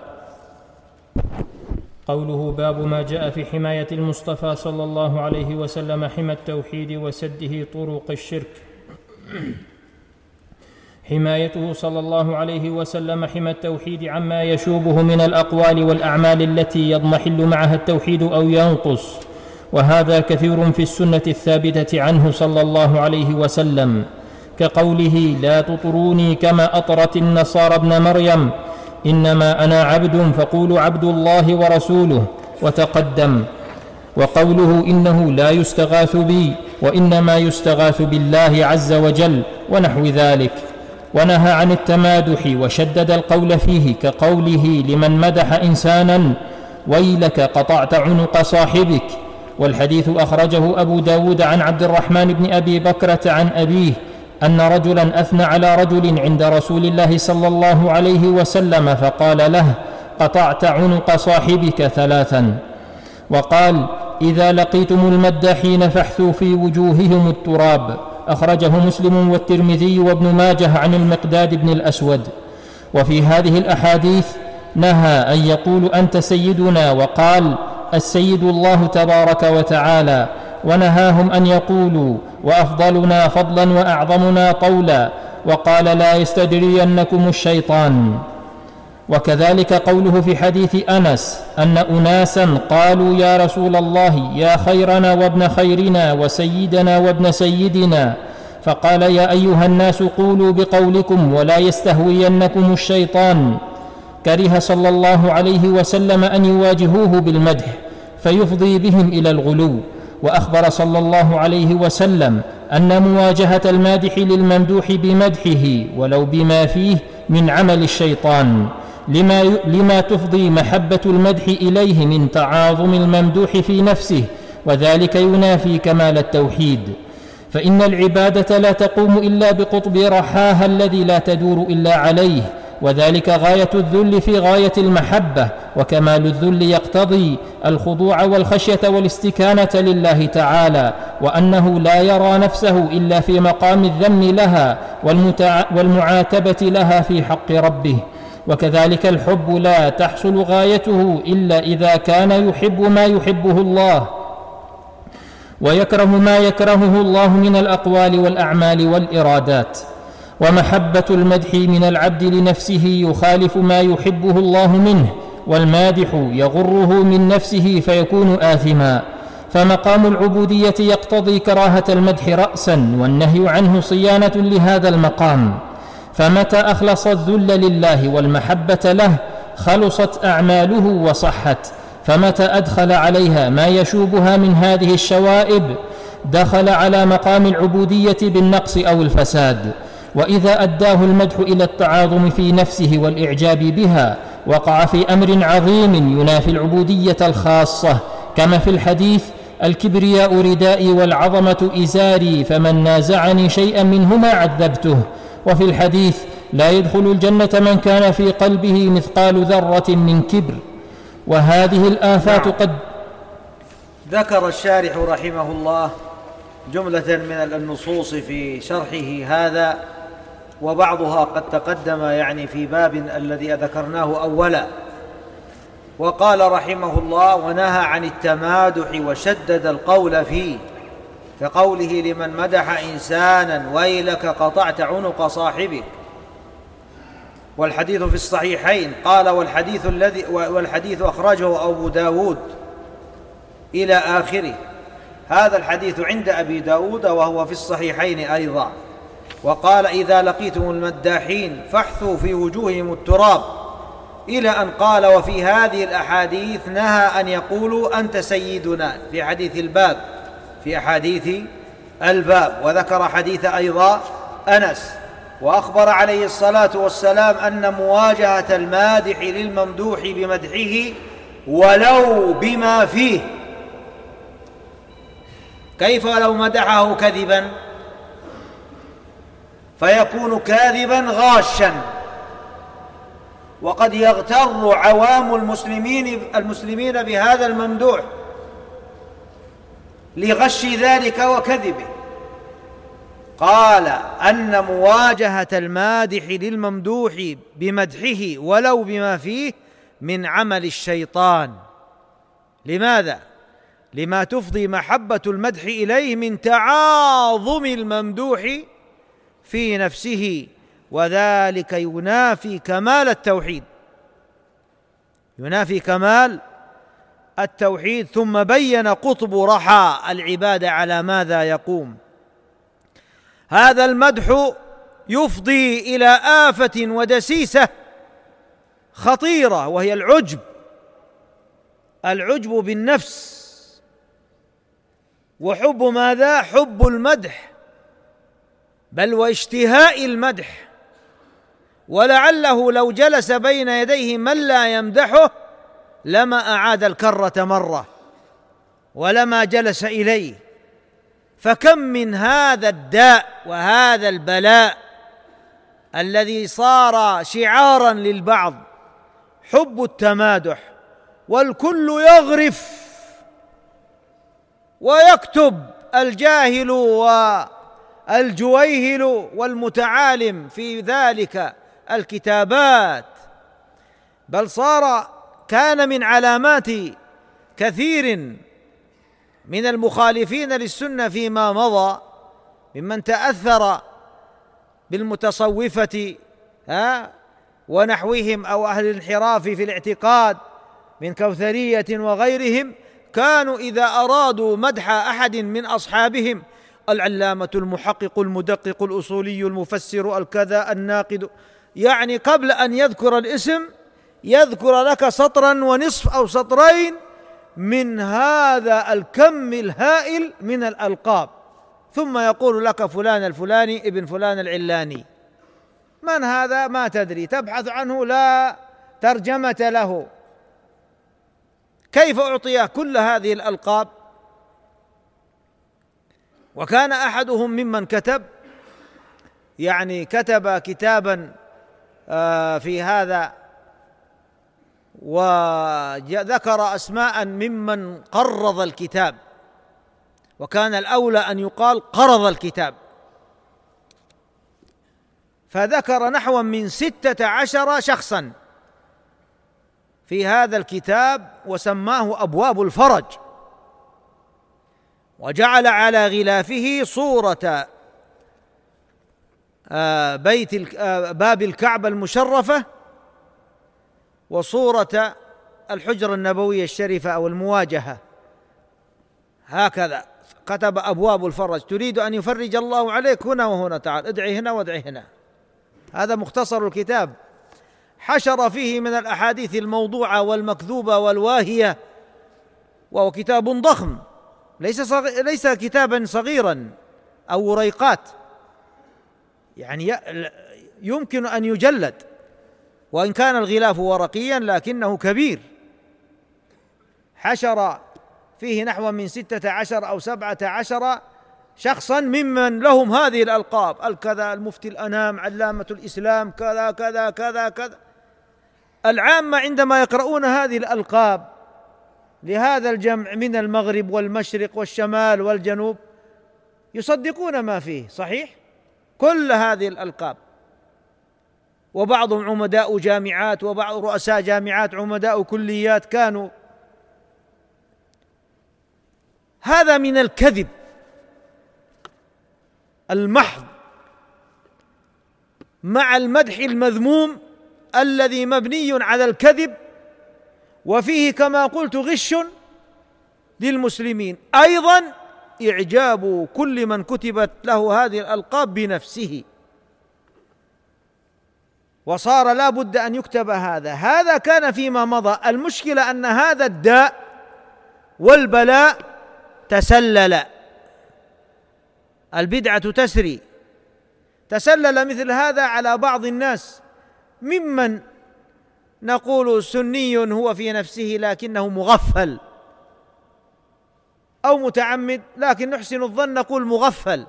قوله باب ما جاء في حماية المصطفى صلى الله عليه وسلم حمى التوحيد وسده طرق الشرك. حمايته صلى الله عليه وسلم حمى التوحيد عما يشوبه من الأقوال والأعمال التي يضمحل معها التوحيد أو ينقص، وهذا كثير في السنة الثابتة عنه صلى الله عليه وسلم، كقوله لا تطروني كما أطرت النصارى ابن مريم، إنما أنا عبد فقولوا عبد الله ورسوله، وتقدم. وقوله إنه لا يستغاث بي وإنما يستغاث بالله عز وجل، ونحو ذلك. ونهى عن التمادح وشدد القول فيه، كقوله لمن مدح إنسانا ويلك قطعت عنق صاحبك. والحديث أخرجه أبو داود عن عبد الرحمن بن أبي بكرة عن أبيه أن رجلا أثنى على رجل عند رسول الله صلى الله عليه وسلم فقال له قطعت عنق صاحبك ثلاثا. وقال إذا لقيتم المداحين فاحثوا في وجوههم التراب. أخرجه مسلم والترمذي وابن ماجه عن المقداد بن الأسود. وفي هذه الأحاديث نهى أن يقول أنت سيدنا، وقال السيد الله تبارك وتعالى، ونهاهم أن يقولوا وأفضلنا فضلا وأعظمنا طولا، وقال لا يستجرينكم الشيطان. وكذلك قوله في حديث أنس أن أناسا قالوا يا رسول الله يا خيرنا وابن خيرنا وسيدنا وابن سيدنا، فقال يا أيها الناس قولوا بقولكم ولا يستهوينكم الشيطان. كره صلى الله عليه وسلم أن يواجهوه بالمدح فيفضي بهم إلى الغلو، وأخبر صلى الله عليه وسلم أن مواجهة المادح للممدوح بمدحه ولو بما فيه من عمل الشيطان، لما, لما تفضي محبة المدح إليه من تعاظم الممدوح في نفسه، وذلك ينافي كمال التوحيد. فإن العبادة لا تقوم إلا بقطب رحاها الذي لا تدور إلا عليه، وذلك غاية الذل في غاية المحبة، وكمال الذل يقتضي الخضوع والخشية والاستكانة لله تعالى، وأنه لا يرى نفسه إلا في مقام الذم لها والمعاتبة لها في حق ربه. وكذلك الحب لا تحصل غايته إلا إذا كان يحب ما يحبه الله ويكره ما يكرهه الله من الأقوال والأعمال والإرادات. ومحبة المدح من العبد لنفسه يخالف ما يحبه الله منه، والمادح يغره من نفسه فيكون آثما. فمقام العبودية يقتضي كراهة المدح رأسا، والنهي عنه صيانة لهذا المقام. فمتى أخلص الذل لله والمحبة له خلصت أعماله وصحت، فمتى أدخل عليها ما يشوبها من هذه الشوائب دخل على مقام العبودية بالنقص أو الفساد. وإذا أداه المدح إلى التعاظم في نفسه والإعجاب بها وقع في أمر عظيم ينافي العبودية الخاصة، كما في الحديث الكبرياء ردائي والعظمة إزاري فمن نازعني شيئا منهما عذبته. وفي الحديث لا يدخل الجنة من كان في قلبه مثقال ذرة من كبر. وهذه الآفات قد ذكر الشارح رحمه الله جملة من النصوص في شرحه هذا، وبعضها قد تقدم يعني في باب الذي ذكرناه أولا. وقال رحمه الله ونهى عن التمادح وشدد القول فيه، كقوله لمن مدح إنسانا ويلك قطعت عنق صاحبك، والحديث في الصحيحين. قال والحديث الذي والحديث أخرجه أبو داود إلى آخره. هذا الحديث عند أبي داود وهو في الصحيحين أيضا. وقال إذا لقيتم المداحين فاحثوا في وجوههم التراب، إلى أن قال وفي هذه الأحاديث نهى أن يقولوا أنت سيدنا في حديث الباب في أحاديث الباب. وذكر حديث أيضا أنس. وأخبر عليه الصلاة والسلام أن مواجهة المادح للممدوح بمدحه ولو بما فيه، كيف لو مدحه كذبا فيكون كاذبا غاشا، وقد يغتر عوام المسلمين المسلمين بهذا الممدوح لغش ذلك وكذبه. قال أن مواجهة المادح للممدوح بمدحه ولو بما فيه من عمل الشيطان. لماذا؟ لما تفضي محبة المدح إليه من تعاظم الممدوح في نفسه، وذلك ينافي كمال التوحيد ينافي كمال التوحيد. ثم بين قطب رحى العبادة على ماذا يقوم. هذا المدح يفضي إلى آفة ودسيسة خطيرة، وهي العجب العجب بالنفس، وحب ماذا؟ حب المدح، بل واشتهاء المدح. ولعله لو جلس بين يديه من لا يمدحه لما أعاد الكرة مرة ولما جلس إليه. فكم من هذا الداء وهذا البلاء الذي صار شعارا للبعض، حب التمادح، والكل يغرف ويكتب الجاهل والجويهل والمتعالم في ذلك الكتابات، بل صار كان من علامات كثير من المخالفين للسنة فيما مضى ممن تأثر بالمتصوفة ها ونحوهم أو أهل الانحراف في الاعتقاد من كوثرية وغيرهم، كانوا إذا أرادوا مدح أحد من أصحابهم العلامة المحقق المدقق الأصولي المفسر الكذا الناقد، يعني قبل أن يذكر الاسم يذكر لك سطرا ونصف أو سطرين من هذا الكم الهائل من الألقاب، ثم يقول لك فلان الفلاني ابن فلان العلاني. من هذا؟ ما تدري، تبحث عنه لا ترجمة له. كيف أعطي كل هذه الألقاب؟ وكان أحدهم ممن كتب يعني كتب كتابا في هذا وذكر أسماء ممن قرض الكتاب، وكان الأولى أن يقال قرض الكتاب، فذكر نحو من ستة عشر شخصا في هذا الكتاب وسماه أبواب الفرج، وجعل على غلافه صورة بيت باب الكعبة المشرفة وصورة الحجرة النبوية الشريفة أو المواجهة، هكذا كتب أبواب الفرج. تريد أن يفرج الله عليك هنا وهنا، تعال ادعي هنا وادعي هنا. هذا مختصر الكتاب، حشر فيه من الأحاديث الموضوعة والمكذوبة والواهية، وهو كتاب ضخم، ليس صغير ليس كتابا صغيرا أو وريقات، يعني يمكن أن يجلد، وإن كان الغلاف ورقيا لكنه كبير. حشر فيه نحو من ستة عشر أو سبعة عشر شخصا ممن لهم هذه الألقاب، الكذا المفتي الأنام، علامة الإسلام، كذا كذا كذا كذا. العامة عندما يقرؤون هذه الألقاب لهذا الجمع من المغرب والمشرق والشمال والجنوب يصدقون ما فيه، صحيح؟ كل هذه الألقاب، وبعضهم عمداء جامعات وبعض رؤساء جامعات عمداء كليات كانوا. هذا من الكذب المحض مع المدح المذموم الذي مبني على الكذب، وفيه كما قلت غش للمسلمين، أيضا إعجاب كل من كتبت له هذه الألقاب بنفسه، وصار لا بد أن يكتب هذا. هذا كان فيما مضى. المشكلة أن هذا الداء والبلاء تسلل، البدعة تسري، تسلل مثل هذا على بعض الناس، ممن نقول سني هو في نفسه لكنه مغفل، أو متعمد لكن نحسن الظن نقول مغفل،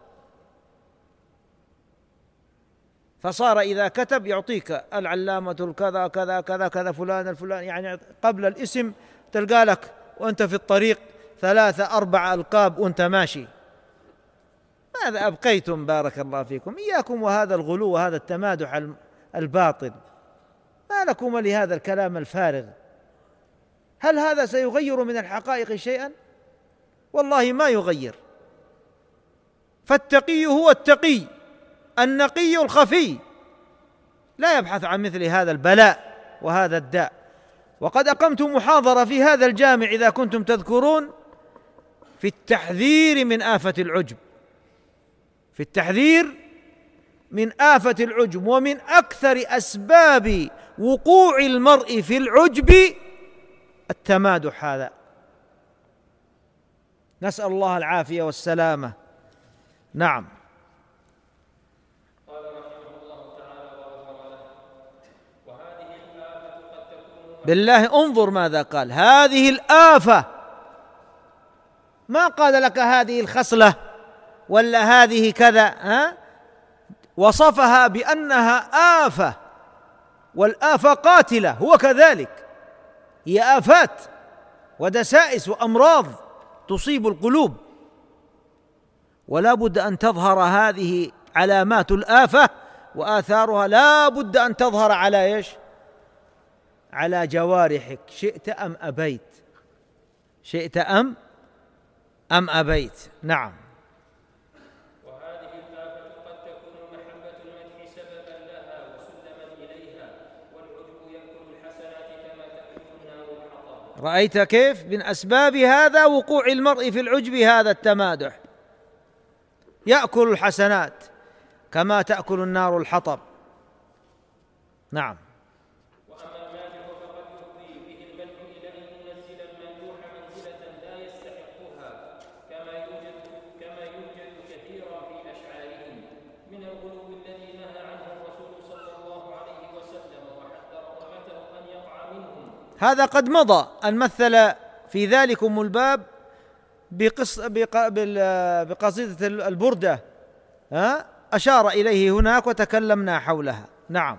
فصار إذا كتب يعطيك العلامة الكذا كذا كذا كذا فلان الفلان، يعني قبل الاسم تلقى لك وأنت في الطريق ثلاثة أربع ألقاب وأنت ماشي. ماذا أبقيتم بارك الله فيكم؟ إياكم وهذا الغلو وهذا التمادح الباطل، ما لكم لهذا الكلام الفارغ؟ هل هذا سيغير من الحقائق شيئا؟ والله ما يغير. فالتقي هو التقي النقي الخفي، لا يبحث عن مثل هذا البلاء وهذا الداء. وقد أقمت محاضرة في هذا الجامع إذا كنتم تذكرون في التحذير من آفة العجب، في التحذير من آفة العجب، ومن أكثر أسباب وقوع المرء في العجب التمادح هذا، نسأل الله العافية والسلامة. نعم. قال رحمه الله تعالى وغفر له: وهذه الآفة قد تكون. بالله انظر ماذا قال، هذه الآفة، ما قال لك هذه الخصلة ولا هذه كذا، ها؟ وصفها بأنها آفة، والآفة قاتلة، هو كذلك، هي آفات ودسائس وأمراض تصيب القلوب، ولا بد أن تظهر هذه علامات الآفة وآثارها لا بد أن تظهر على إيش؟ على جوارحك، شئت أم أبيت، شئت أم أم أبيت. نعم. وهذه الآفة قد تكون محبة المدح سببا لها وسلما إليها، والعجب يأكل الحسنات كما تأكل النار الحطب. رأيت كيف من أسباب هذا وقوع المرء في العجب هذا التمادح، يأكل الحسنات كما تأكل النار الحطب. نعم. وأما المادح فقد يفضي به المدح إلى أن ينزل الممدوح منزلة لا يستحقها، كما يوجد كما يوجد كثيرا في أشعارهم من الغلو الذي نهى عنه الرسول صلى الله عليه وسلم وحذر أمته أن يقع منهم. هذا قد مضى أن مثل في ذلكم الباب بقص بقصيدة البردة، ها أشار إليه هناك وتكلمنا حولها. نعم.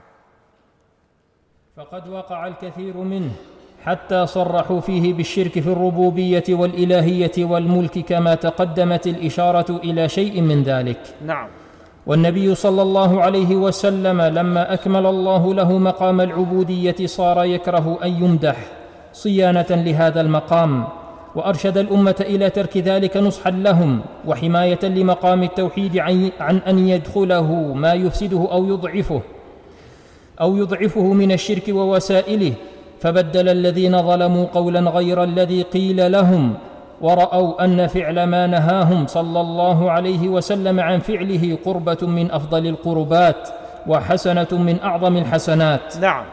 فقد وقع الكثير منه حتى صرحوا فيه بالشرك في الربوبية والإلهية والملك، كما تقدمت الإشارة إلى شيء من ذلك. نعم. والنبي صلى الله عليه وسلم لما أكمل الله له مقام العبودية صار يكره أن يمدح صيانة لهذا المقام، وأرشد الأمة إلى ترك ذلك نصحا لهم وحماية لمقام التوحيد عن أن يدخله ما يفسده أو يضعفه أو يضعفه من الشرك ووسائله، فبدل الذين ظلموا قولا غير الذي قيل لهم، ورأوا أن فعل ما نهاهم صلى الله عليه وسلم عن فعله قربة من أفضل القربات وحسنة من أعظم الحسنات. نعم.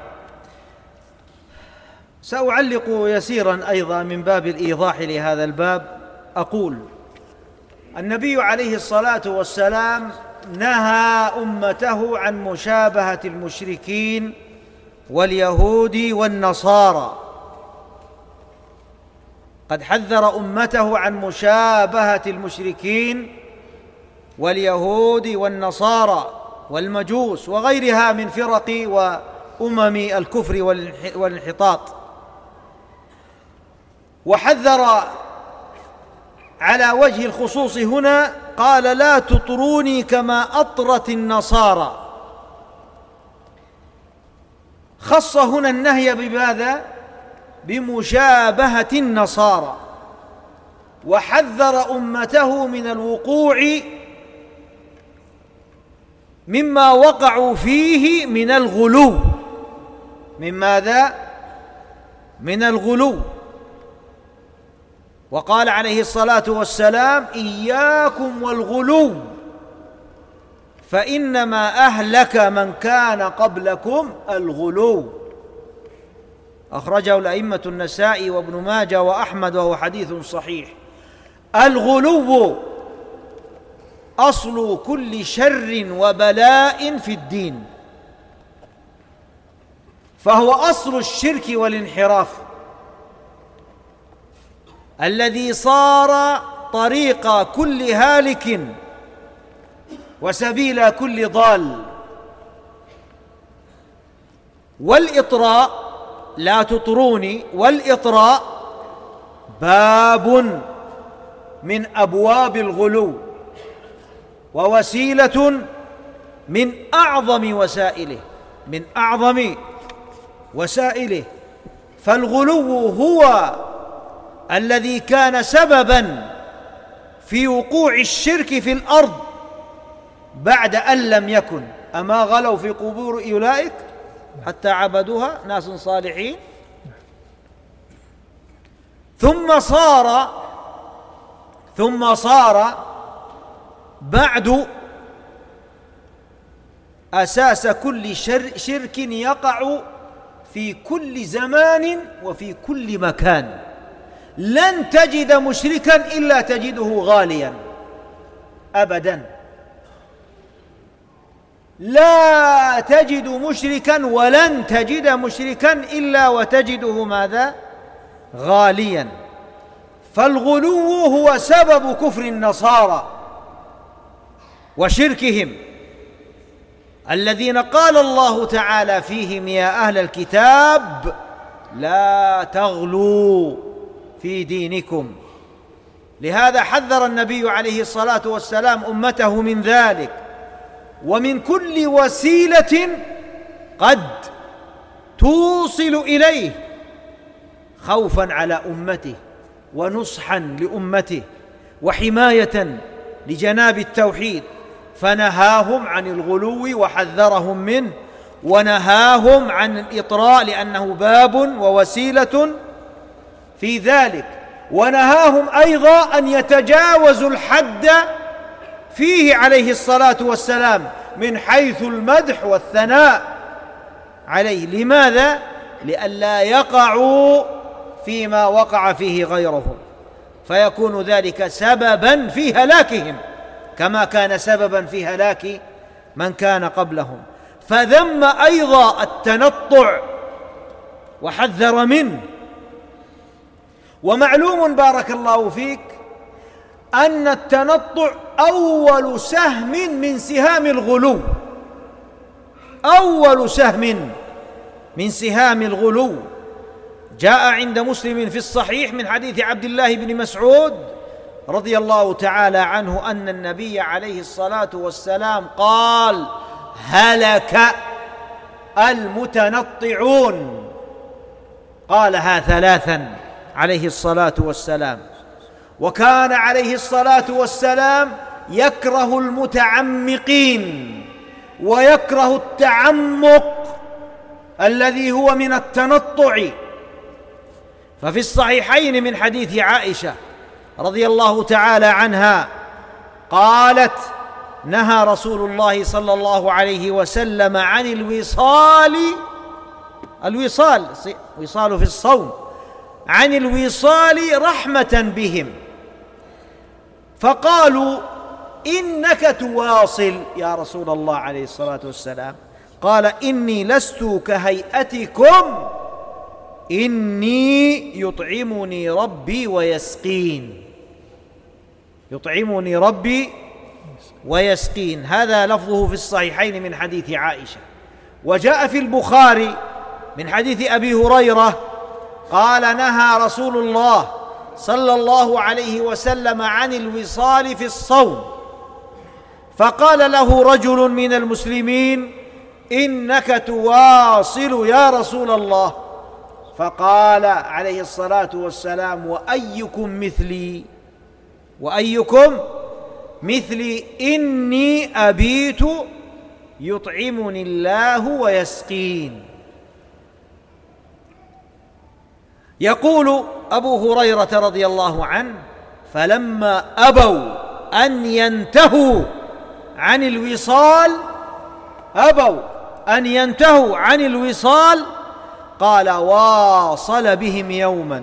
سأعلق يسيرا أيضا من باب الإيضاح لهذا الباب. أقول النبي عليه الصلاة والسلام نهى أمته عن مشابهة المشركين واليهود والنصارى، قد حذر أمته عن مشابهة المشركين واليهود والنصارى والمجوس وغيرها من فرق وأمم الكفر والانحطاط، وحذر على وجه الخصوص هنا قال لا تطروني كما أطرت النصارى. خص هنا النهي بماذا؟ بمشابهة النصارى، وحذر أمته من الوقوع مما وقعوا فيه من الغلو. من ماذا؟ من الغلو. وقال عليه الصلاة والسلام إياكم والغلو فإنما أهلك من كان قبلكم الغلو. أخرجه الأئمة النسائي وابن ماجه وأحمد وهو حديث صحيح. الغلو أصل كل شر وبلاء في الدين، فهو أصل الشرك والانحراف الذي صار طريق كل هالك وسبيل كل ضال. والإطراء لا تطروني، والإطراء باب من أبواب الغلو ووسيلة من أعظم وسائله من أعظم وسائله فالغلو هو الذي كان سببا في وقوع الشرك في الأرض بعد أن لم يكن. أما غلوا في قبور أولئك حتى عبدوها ناس صالحين، ثم صار ثم صار بعد أساس كل شر شرك يقع في كل زمان وفي كل مكان. لن تجد مشركا إلا تجده غاليا أبدا، لا تجد مشركا ولن تجد مشركا إلا وتجده ماذا؟ غاليا. فالغلو هو سبب كفر النصارى وشركهم الذين قال الله تعالى فيهم يا أهل الكتاب لا تغلوا في دينكم. لهذا حذر النبي عليه الصلاة والسلام أمته من ذلك، ومن كل وسيلة قد توصل إليه خوفا على أمته ونصحا لأمته وحماية لجناب التوحيد، فنهاهم عن الغلو وحذرهم منه، ونهاهم عن الإطراء لأنه باب ووسيلة في ذلك، ونهاهم أيضا أن يتجاوزوا الحد فيه عليه الصلاة والسلام من حيث المدح والثناء عليه. لماذا؟ لئلا يقعوا فيما وقع فيه غيرهم، فيكون ذلك سببا في هلاكهم كما كان سببا في هلاك من كان قبلهم. فذم أيضا التنطع وحذر منه. ومعلوم بارك الله فيك أن التنطع أول سهم من سهام الغلو، أول سهم من سهام الغلو. جاء عند مسلم في الصحيح من حديث عبد الله بن مسعود رضي الله تعالى عنه أن النبي عليه الصلاة والسلام قال: هلك المتنطعون. قالها ثلاثا عليه الصلاة والسلام. وكان عليه الصلاة والسلام يكره المتعمقين ويكره التعمق الذي هو من التنطع. ففي الصحيحين من حديث عائشة رضي الله تعالى عنها قالت: نهى رسول الله صلى الله عليه وسلم عن الوصال، الوصال وصال في الصوم، عن الوصال رحمة بهم، فقالوا: إنك تواصل يا رسول الله عليه الصلاة والسلام. قال: إني لست كهيئتكم، إني يطعمني ربي ويسقين، يطعمني ربي ويسقين. هذا لفظه في الصحيحين من حديث عائشة. وجاء في البخاري من حديث أبي هريرة قال: نهى رسول الله صلى الله عليه وسلم عن الوصال في الصوم، فقال له رجل من المسلمين: إنك تواصل يا رسول الله. فقال عليه الصلاة والسلام: وأيكم مثلي، وأيكم مثلي، إني أبيت يطعمني الله ويسقين. يقول أبو هريرة رضي الله عنه: فلما أبوا أن ينتهوا عن الوصال، أبوا أن ينتهوا عن الوصال، قال: واصل بهم يوما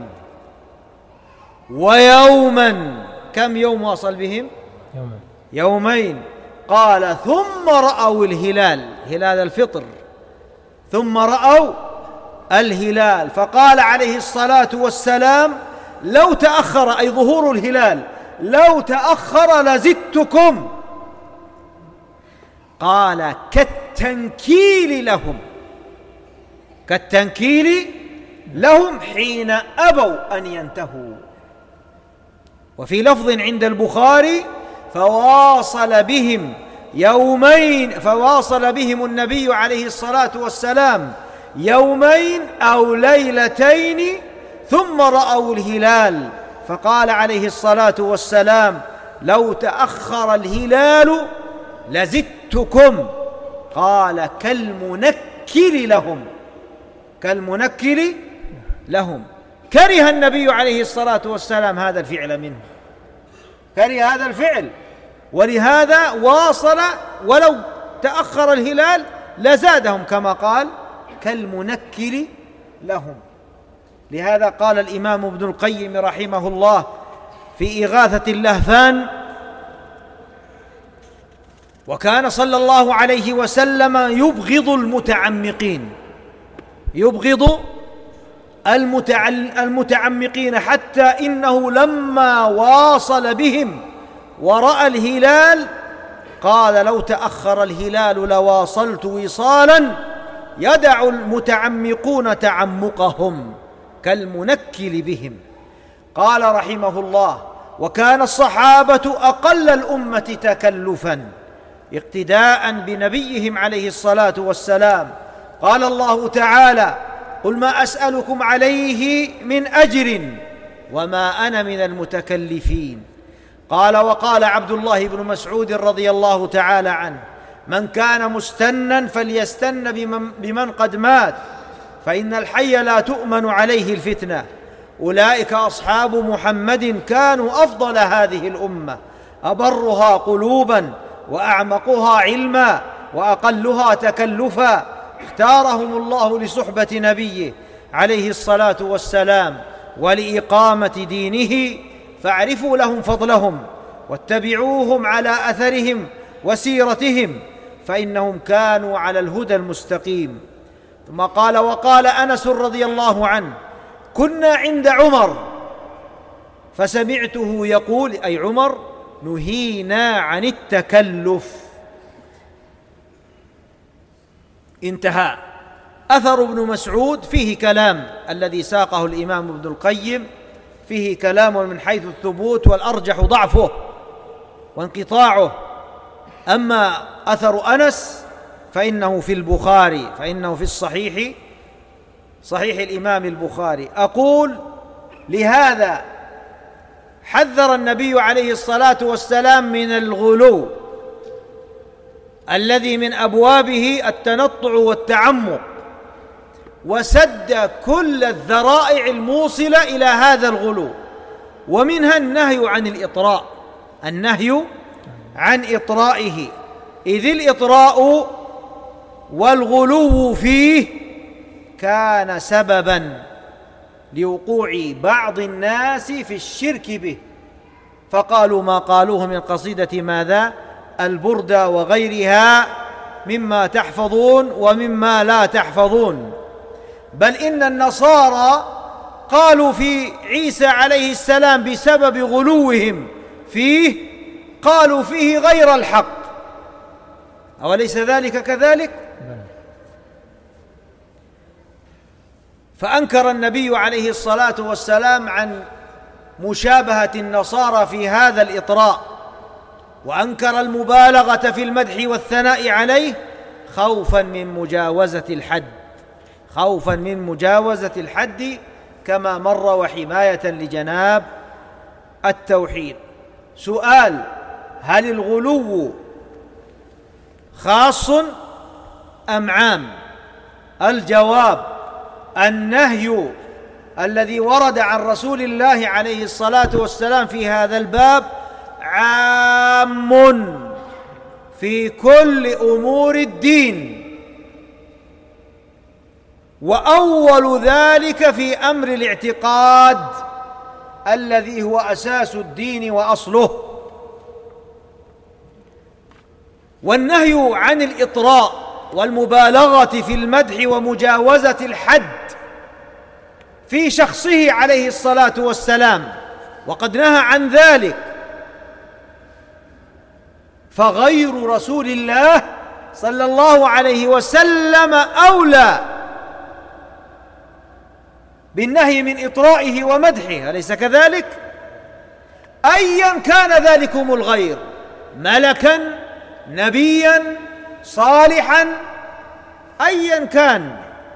ويوما. كم يوم واصل بهم؟ يومين. يومين. قال: ثم رأوا الهلال، هلال الفطر، ثم رأوا الهلال، فقال عليه الصلاة والسلام: لو تأخر، أي ظهور الهلال، لو تأخر لزدتكم. قال: كالتنكيل لهم، كالتنكيل لهم حين أبوا أن ينتهوا. وفي لفظ عند البخاري: فواصل بهم يومين، فواصل بهم النبي عليه الصلاة والسلام يومين أو ليلتين ثم رأوا الهلال، فقال عليه الصلاة والسلام: لو تأخر الهلال لزدتكم. قال: كالمنكر لهم، كالمنكر لهم. كره النبي عليه الصلاة والسلام هذا الفعل منه، كره هذا الفعل، ولهذا واصل ولو تأخر الهلال لزادهم كما قال: كالمنكر لهم. لهذا قال الإمام ابن القيم رحمه الله في إغاثة اللهفان: وكان صلى الله عليه وسلم يبغض المتعمقين، يبغض المتعمقين، حتى إنه لما واصل بهم ورأى الهلال قال: لو تأخر الهلال لواصلت وصالا يدع المتعمقون تعمقهم كالمنكل بهم. قال رحمه الله: وكان الصحابة أقل الأمة تكلفا، اقتداء بنبيهم عليه الصلاة والسلام. قال الله تعالى: قل ما أسألكم عليه من أجر وما أنا من المتكلفين. قال وقال عبد الله بن مسعود رضي الله تعالى عنه: من كان مستنا فليستن بمن, بمن قد مات، فإن الحي لا تؤمن عليه الفتنة. أولئك أصحاب محمد كانوا أفضل هذه الأمة، أبرها قلوبا وأعمقها علما وأقلها تكلفا، اختارهم الله لصحبة نبيه عليه الصلاة والسلام ولإقامة دينه، فاعرفوا لهم فضلهم واتبعوهم على أثرهم وسيرتهم، فإنهم كانوا على الهدى المستقيم. ثم قال: وقال أنس رضي الله عنه: كنا عند عمر فسمعته يقول، أي عمر: نهينا عن التكلف. انتهى. أثر ابن مسعود فيه كلام، الذي ساقه الإمام ابن القيم فيه كلام من حيث الثبوت، والأرجح ضعفه وانقطاعه. أما أثر أنس فإنه في البخاري، فإنه في الصحيح، صحيح الإمام البخاري. أقول: لهذا حذر النبي عليه الصلاة والسلام من الغلو الذي من أبوابه التنطع والتعمق، وسد كل الذرائع الموصلة إلى هذا الغلو، ومنها النهي عن الإطراء، النهي عن إطرائه، إذ الإطراء والغلو فيه كان سبباً لوقوع بعض الناس في الشرك به، فقالوا ما قالوه من قصيدة ماذا؟ البردة وغيرها مما تحفظون ومما لا تحفظون. بل إن النصارى قالوا في عيسى عليه السلام بسبب غلوهم فيه، قالوا فيه غير الحق، أوليس ذلك كذلك؟ فأنكر النبي عليه الصلاة والسلام عن مشابهة النصارى في هذا الإطراء، وأنكر المبالغة في المدح والثناء عليه خوفا من مجاوزة الحد، خوفا من مجاوزة الحد كما مر، وحماية لجناب التوحيد. سؤال: هل الغلو خاص أم عام؟ الجواب: النهي الذي ورد عن رسول الله عليه الصلاة والسلام في هذا الباب عام في كل أمور الدين، وأول ذلك في أمر الاعتقاد الذي هو أساس الدين وأصله. والنهي عن الإطراء والمبالغة في المدح ومجاوزة الحد في شخصه عليه الصلاة والسلام، وقد نهى عن ذلك، فغير رسول الله صلى الله عليه وسلم أولى بالنهي من إطرائه ومدحه، أليس كذلك؟ أيا كان ذلكم الغير، ملكا، نبيا، صالحا، أيا كان.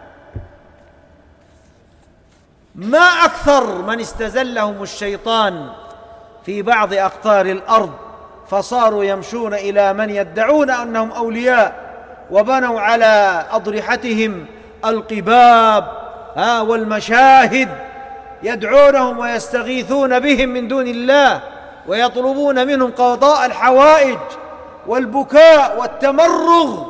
ما أكثر من استزلهم الشيطان في بعض أقطار الأرض، فصاروا يمشون إلى من يدعون أنهم أولياء، وبنوا على أضرحتهم القباب والمشاهد، يدعونهم ويستغيثون بهم من دون الله، ويطلبون منهم قضاء الحوائج والبكاء والتمرغ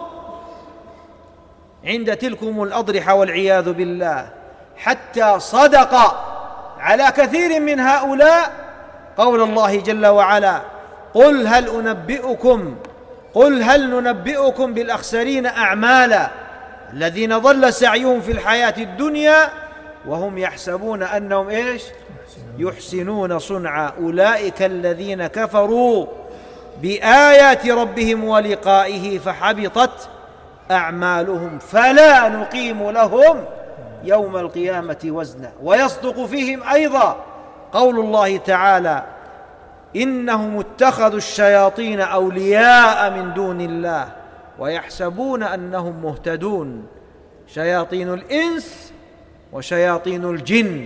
عند تلكم الأضرحة والعياذ بالله، حتى صدق على كثير من هؤلاء قول الله جل وعلا: قل هل أنبئكم قل هل ننبئكم بالأخسرين أعمالا الذين ضل سعيهم في الحياة الدنيا وهم يحسبون أنهم إيش؟ يحسنون صنعا، أولئك الذين كفروا بآيات ربهم ولقائه فحبطت أعمالهم فلا نقيم لهم يوم القيامة وزنا. ويصدق فيهم أيضا قول الله تعالى: إنهم اتخذوا الشياطين أولياء من دون الله ويحسبون أنهم مهتدون. شياطين الإنس وشياطين الجن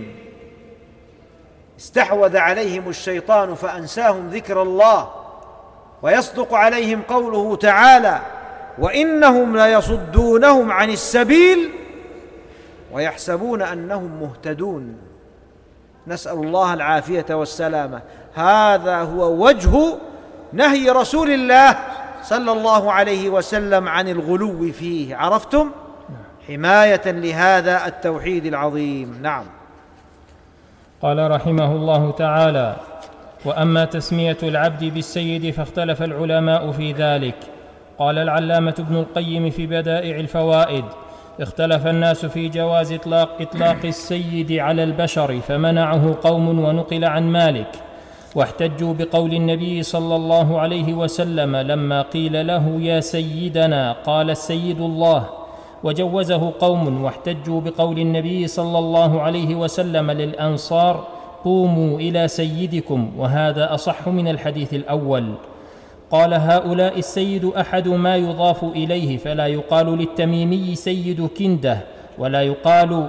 استحوذ عليهم الشيطان فأنساهم ذكر الله، ويصدق عليهم قوله تعالى: وإنهم ليصدونهم عن السبيل ويحسبون أنهم مهتدون. نسأل الله العافية والسلامة. هذا هو وجه نهي رسول الله صلى الله عليه وسلم عن الغلو فيه. عرفتم؟ حماية لهذا التوحيد العظيم. نعم. قال رحمه الله تعالى: وأما تسمية العبد بالسيد فاختلف العلماء في ذلك. قال العلامة ابن القيم في بدائع الفوائد: اختلف الناس في جواز إطلاق, إطلاق السيد على البشر، فمنعه قوم ونقل عن مالك، واحتجوا بقول النبي صلى الله عليه وسلم لما قيل له يا سيدنا قال السيد الله، وجوزه قوم واحتجوا بقول النبي صلى الله عليه وسلم للأنصار قوموا إلى سيدكم، وهذا أصح من الحديث الأول. قال هؤلاء السيد أحد ما يضاف إليه، فلا يقال للتميمي سيد كنده، ولا يقال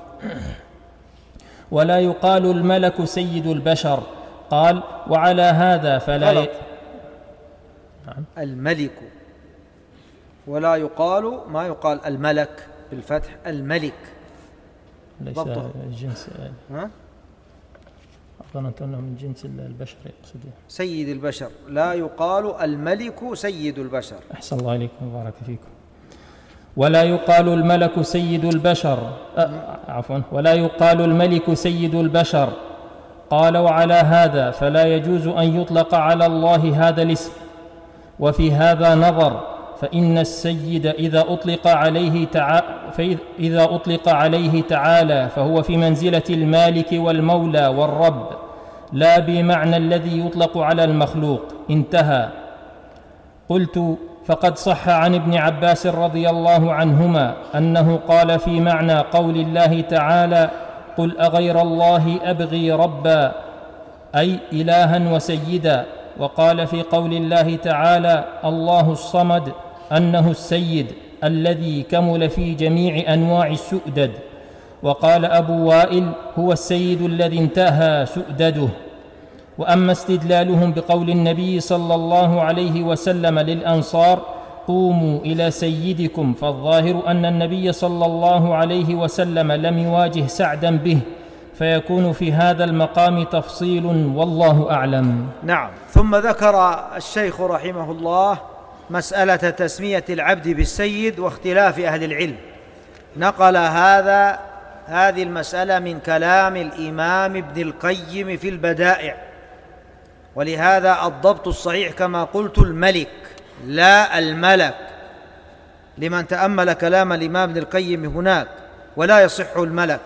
ولا يقال الملك سيد البشر. قال وعلى هذا فلا ي... الملك، ولا يقال ما يقال الملك بالفتح، الملك ليس الجنس. ها؟ ظننت أنه من جنس البشر يقصد سيد البشر. لا يقال الملك سيد البشر. أحسن الله إليكم وبارك فيكم. ولا يقال الملك سيد البشر أه عفوا ولا يقال الملك سيد البشر. قال وعلى هذا فلا يجوز أن يطلق على الله هذا الاسم. وفي هذا نظر، فإن السيد إذا أطلق عليه تعالى فإذا أطلق عليه تعالى فهو في منزلة المالك والمولى والرب، لا بمعنى الذي يطلق على المخلوق. انتهى. قلت فقد صح عن ابن عباس رضي الله عنهما أنه قال في معنى قول الله تعالى قل أغير الله أبغي ربا، أي إلها وسيدا. وقال في قول الله تعالى الله الصمد أنه السيد الذي كمل في جميع أنواع السؤدد. وقال أبو وائل هو السيد الذي انتهى سؤدده. وأما استدلالهم بقول النبي صلى الله عليه وسلم للأنصار قوموا إلى سيدكم، فالظاهر أن النبي صلى الله عليه وسلم لم يواجه سعدا به، فيكون في هذا المقام تفصيل والله أعلم. نعم. ثم ذكر الشيخ رحمه الله مسألة تسمية العبد بالسيد واختلاف أهل العلم. نقل هذا هذه المسألة من كلام الإمام ابن القيم في البدائع، ولهذا الضبط الصحيح كما قلت الملك لا الملك، لمن تأمل كلام الإمام ابن القيم هناك، ولا يصح الملك.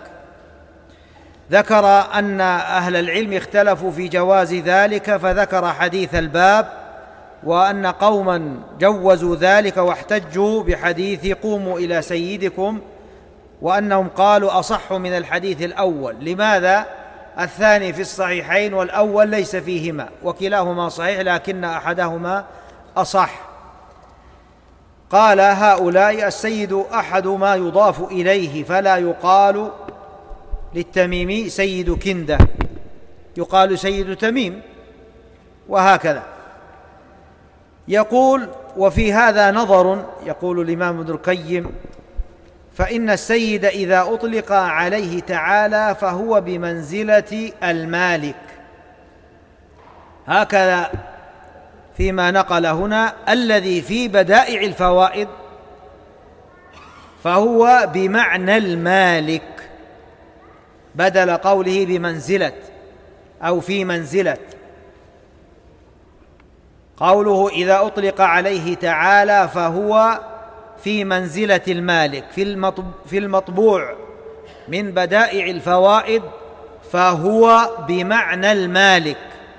ذكر أن أهل العلم اختلفوا في جواز ذلك، فذكر حديث الباب، وأن قوما جوزوا ذلك واحتجوا بحديث قوموا إلى سيدكم، وأنهم قالوا أصح من الحديث الأول. لماذا؟ الثاني في الصحيحين والأول ليس فيهما، وكلاهما صحيح لكن أحدهما أصح. قال هؤلاء السيد أحد ما يضاف إليه، فلا يقال للتميمي سيد كندة، يقال سيد تميم، وهكذا. يقول وفي هذا نظر، يقول الإمام ابن القيم، فإن السيد إذا أطلق عليه تعالى فهو بمنزلة المالك. هكذا فيما نقل هنا الذي في بدائع الفوائد، فهو بمعنى المالك بدل قوله بمنزلة أو في منزلة. قوله إذا أطلق عليه تعالى فهو في منزلة المالك. في المطبوع من بدائع الفوائد فهو بمعنى المالك.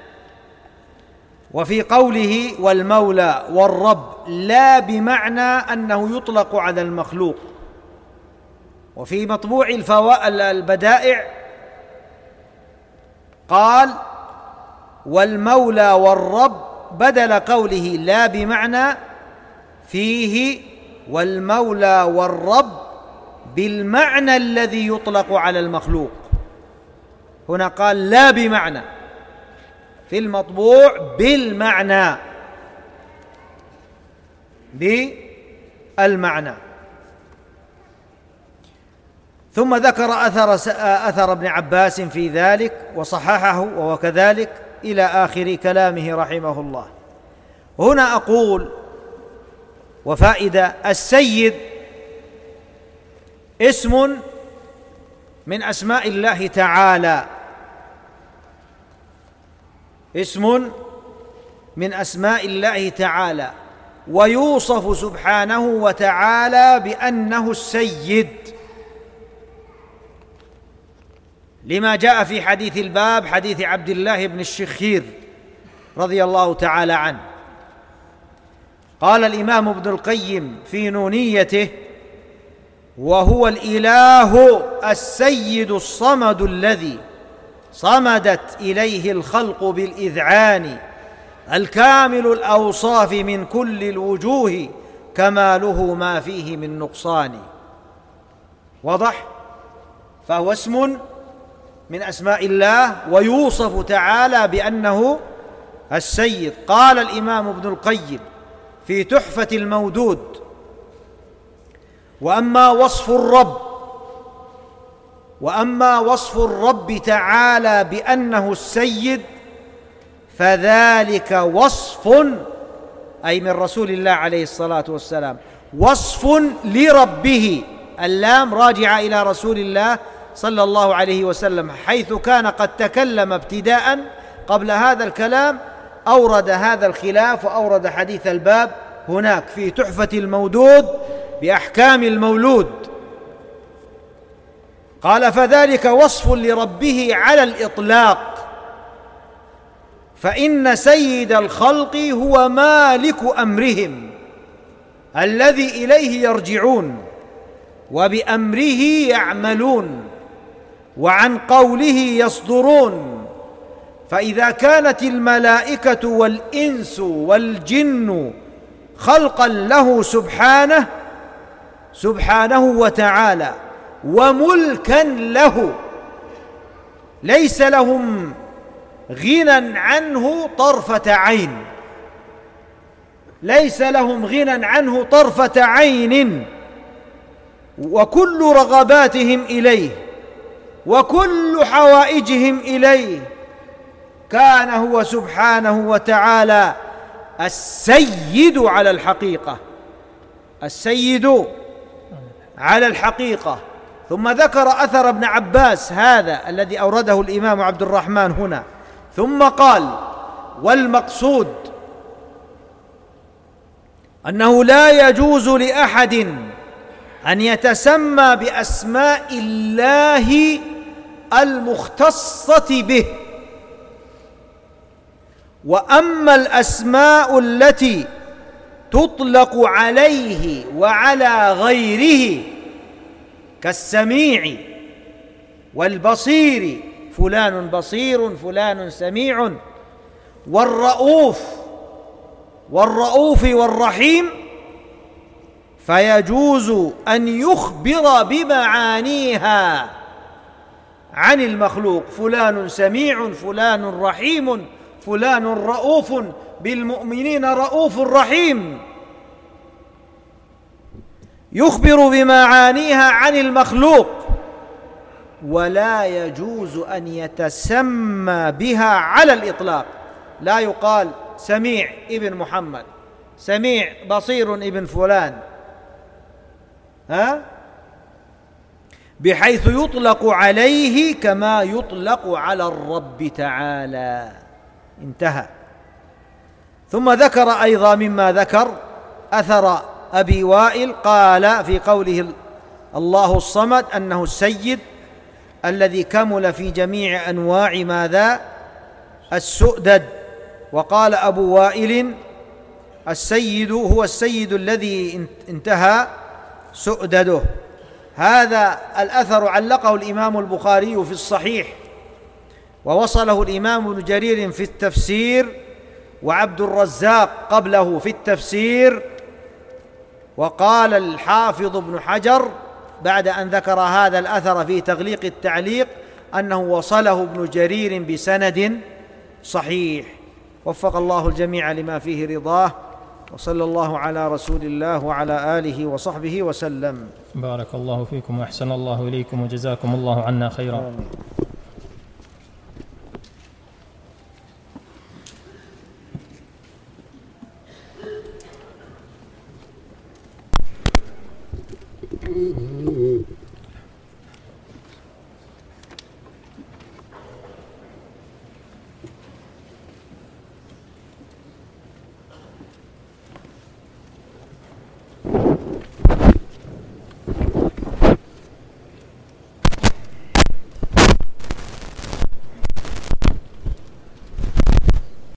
وفي قوله والمولى والرب لا بمعنى أنه يطلق على المخلوق. وفي مطبوع الفوائد البدائع قال والمولى والرب بدل قوله لا بمعنى فيه والمولى والرب بالمعنى الذي يطلق على المخلوق. هنا قال لا بمعنى، في المطبوع بالمعنى، بالمعنى. ثم ذكر أثر, أثر ابن عباس في ذلك وصححه وهو كذلك إلى آخر كلامه رحمه الله. هنا أقول وفائدة: السيد اسم من أسماء الله تعالى، اسم من أسماء الله تعالى، ويوصف سبحانه وتعالى بأنه السيد، لما جاء في حديث الباب، حديث عبد الله بن الشخير رضي الله تعالى عنه. قال الإمام ابن القيم في نونيته: وهو الإله السيد الصمد الذي صمدت إليه الخلق بالإذعان، الكامل الأوصاف من كل الوجوه، كماله ما فيه من نقصان. واضح؟ فهو اسم من أسماء الله ويوصف تعالى بأنه السيد. قال الإمام ابن القيم في تحفة المودود: وأما وصف الرب وأما وصف الرب تعالى بأنه السيد فذلك وصف، أي من رسول الله عليه الصلاة والسلام، وصف لربه. اللام راجعة إلى رسول الله صلى الله عليه وسلم، حيث كان قد تكلم ابتداء قبل هذا الكلام، أورد هذا الخلاف وأورد حديث الباب هناك في تحفة المودود بأحكام المولود. قال: فذلك وصف لربه على الإطلاق، فإن سيد الخلق هو مالك أمرهم الذي إليه يرجعون وبأمره يعملون وعن قوله يصدرون. فإذا كانت الملائكة والإنس والجن خلقا له سبحانه سبحانه وتعالى وملكا له، ليس لهم غنى عنه طرفة عين، ليس لهم غنى عنه طرفة عين، وكل رغباتهم إليه وكل حوائجهم إليه، كان هو سبحانه وتعالى السيد على الحقيقة، السيد على الحقيقة. ثم ذكر أثر ابن عباس هذا الذي أورده الإمام عبد الرحمن هنا، ثم قال: والمقصود أنه لا يجوز لأحد أن يتسمى بأسماء الله المختصة به. وأما الأسماء التي تطلق عليه وعلى غيره كالسميع والبصير، فلان بصير فلان سميع، والرؤوف والرؤوف والرحيم، فيجوز أن يخبر بمعانيها عن المخلوق: فلان سميع فلان رحيم فلان رؤوف بالمؤمنين رؤوف رحيم، يخبر بمعانيها عن المخلوق، ولا يجوز أن يتسمى بها على الإطلاق. لا يقال سميع ابن محمد، سميع بصير ابن فلان، ها؟ بحيث يطلق عليه كما يطلق على الرب تعالى. انتهى. ثم ذكر أيضا مما ذكر أثر أبي وائل قال في قوله الله الصمد أنه السيد الذي كمل في جميع أنواع ماذا؟ السؤدد. وقال أبو وائل: السيد هو السيد الذي انتهى سؤدده. هذا الأثر علقه الإمام البخاري في الصحيح ووصله الإمام ابن جرير في التفسير، وعبد الرزاق قبله في التفسير. وقال الحافظ ابن حجر بعد أن ذكر هذا الأثر في تغليق التعليق أنه وصله ابن جرير بسند صحيح. وفق الله الجميع لما فيه رضاه، وصلى الله على رسول الله وعلى آله وصحبه وسلم. بارك الله فيكم وأحسن الله إليكم وجزاكم الله عنا خيرا. آمين. Mm-hmm.